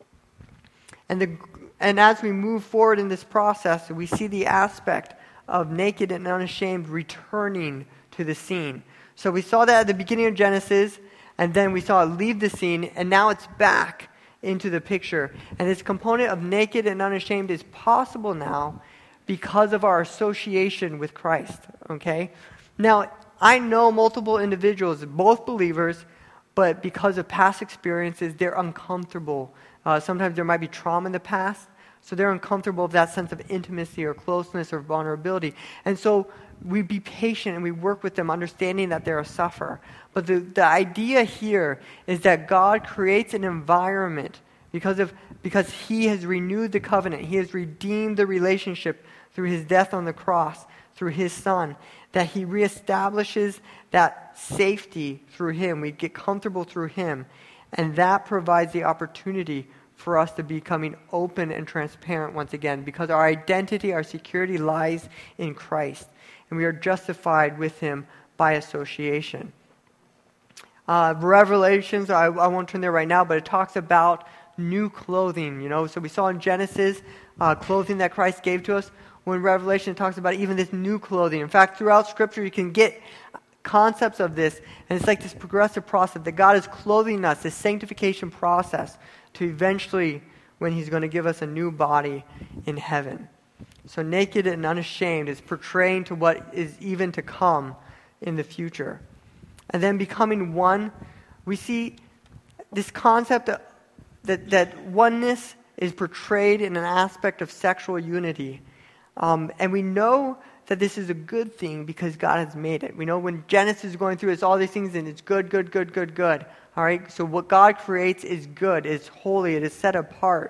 And, the, and as we move forward in this process, we see the aspect of naked and unashamed returning to the scene. So we saw that at the beginning of Genesis, and then we saw it leave the scene, and now it's back into the picture. And this component of naked and unashamed is possible now because of our association with Christ, okay? Now, I know multiple individuals, both believers, but because of past experiences, they're uncomfortable. Uh, sometimes there might be trauma in the past, so they're uncomfortable with that sense of intimacy or closeness or vulnerability. And so we be patient and we work with them, understanding that they're a sufferer. But the, the idea here is that God creates an environment because of because He has renewed the covenant. He has redeemed the relationship through His death on the cross, through His Son, that He reestablishes that safety through Him. We get comfortable through Him, and that provides the opportunity for us to be becoming open and transparent once again, because our identity, our security lies in Christ, and we are justified with Him by association. Uh, Revelations, I, I won't turn there right now, but it talks about new clothing, you know. So we saw in Genesis, uh, clothing that Christ gave to us. When Revelation talks about even this new clothing. In fact, throughout Scripture, you can get concepts of this, and it's like this progressive process that God is clothing us, this sanctification process, to eventually, when He's going to give us a new body in heaven. So naked and unashamed is portraying to what is even to come in the future. And then becoming one, we see this concept that, that, that oneness is portrayed in an aspect of sexual unity. Um, and we know that this is a good thing because God has made it. We know when Genesis is going through, it's all these things and it's good, good, good, good, good. All right? So what God creates is good, it's holy, it is set apart.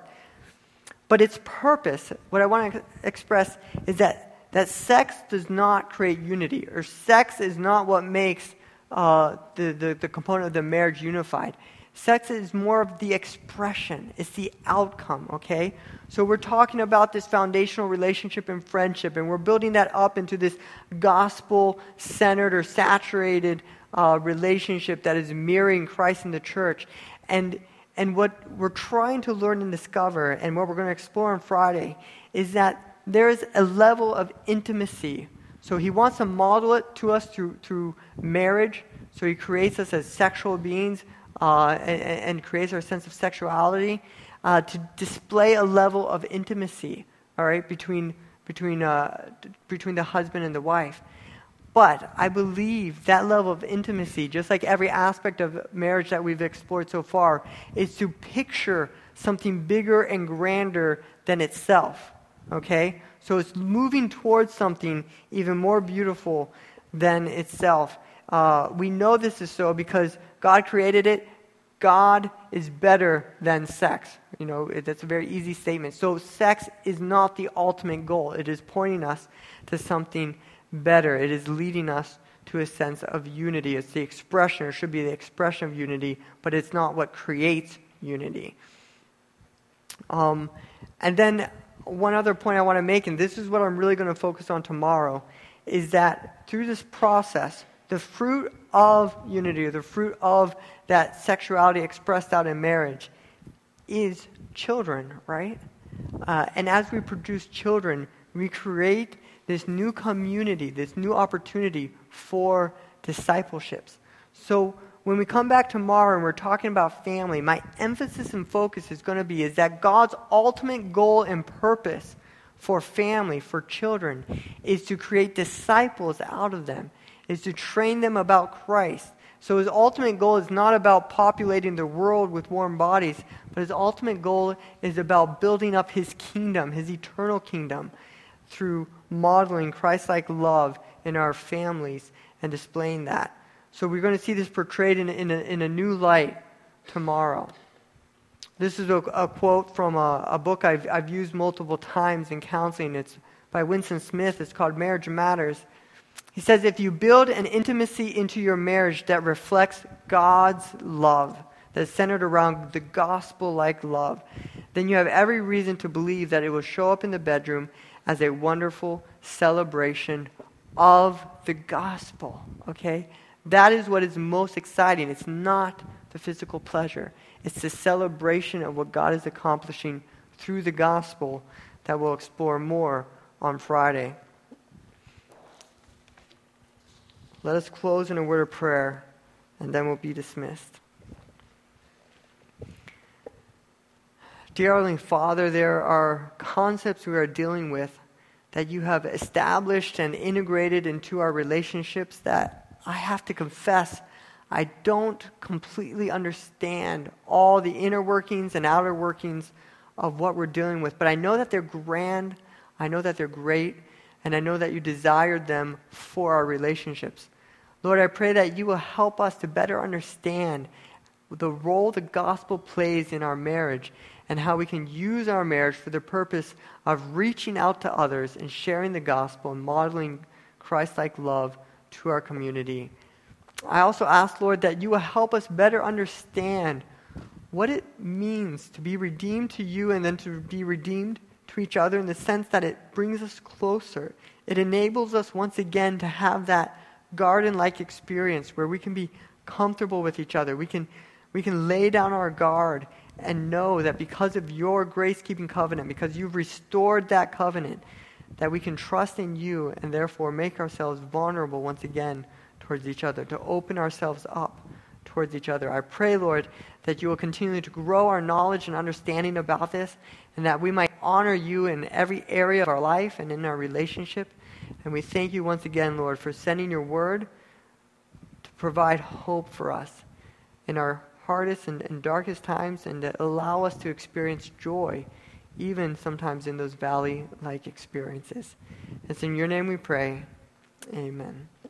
But its purpose, what I want to express, is that, that sex does not create unity, or sex is not what makes uh, the, the, the component of the marriage unified. Sex is more of the expression. It's the outcome, okay? So we're talking about this foundational relationship and friendship, and we're building that up into this gospel-centered or saturated uh, relationship that is mirroring Christ in the church. And, and what we're trying to learn and discover, and what we're going to explore on Friday, is that there is a level of intimacy. So He wants to model it to us through, through marriage. So He creates us as sexual beings, Uh, and, and creates our sense of sexuality, uh, to display a level of intimacy, all right, between between uh, between the husband and the wife. But I believe that level of intimacy, just like every aspect of marriage that we've explored so far, is to picture something bigger and grander than itself, okay? So it's moving towards something even more beautiful than itself. Uh, we know this is so because God created it. God is better than sex. You know, it, that's a very easy statement. So sex is not the ultimate goal. It is pointing us to something better. It is leading us to a sense of unity. It's the expression, or should be the expression of unity, but it's not what creates unity. Um, and then one other point I want to make, and this is what I'm really going to focus on tomorrow, is that through this process, the fruit of unity, or the fruit of that sexuality expressed out in marriage, is children, right? Uh, and as we produce children, we create this new community, this new opportunity for discipleships. So when we come back tomorrow and we're talking about family, my emphasis and focus is going to be is that God's ultimate goal and purpose for family, for children, is to create disciples out of them, is to train them about Christ. So his ultimate goal is not about populating the world with warm bodies, but his ultimate goal is about building up his kingdom, his eternal kingdom, through modeling Christ-like love in our families and displaying that. So we're going to see this portrayed in, in, a, in a new light tomorrow. This is a, a quote from a, a book I've, I've used multiple times in counseling. It's by Winston Smith. It's called Marriage Matters. He says, if you build an intimacy into your marriage that reflects God's love, that's centered around the gospel-like love, then you have every reason to believe that it will show up in the bedroom as a wonderful celebration of the gospel, okay? That is what is most exciting. It's not the physical pleasure. It's the celebration of what God is accomplishing through the gospel that we'll explore more on Friday. Let us close in a word of prayer, and then we'll be dismissed. Dear Heavenly Father, there are concepts we are dealing with that you have established and integrated into our relationships that I have to confess I don't completely understand all the inner workings and outer workings of what we're dealing with. But I know that they're grand, I know that they're great, and I know that you desired them for our relationships. Lord, I pray that you will help us to better understand the role the gospel plays in our marriage and how we can use our marriage for the purpose of reaching out to others and sharing the gospel and modeling Christ-like love to our community. I also ask, Lord, that you will help us better understand what it means to be redeemed to you and then to be redeemed to each other, in the sense that it brings us closer. It enables us once again to have that garden-like experience where we can be comfortable with each other. We can, we can lay down our guard and know that because of your grace-keeping covenant, because you've restored that covenant, that we can trust in you and therefore make ourselves vulnerable once again towards each other, to open ourselves up towards each other. I pray, Lord, that you will continue to grow our knowledge and understanding about this, and that we might honor you in every area of our life and in our relationship. And we thank you once again, Lord, for sending your word to provide hope for us in our hardest and, and darkest times, and to allow us to experience joy, even sometimes in those valley-like experiences. It's in your name we pray. Amen.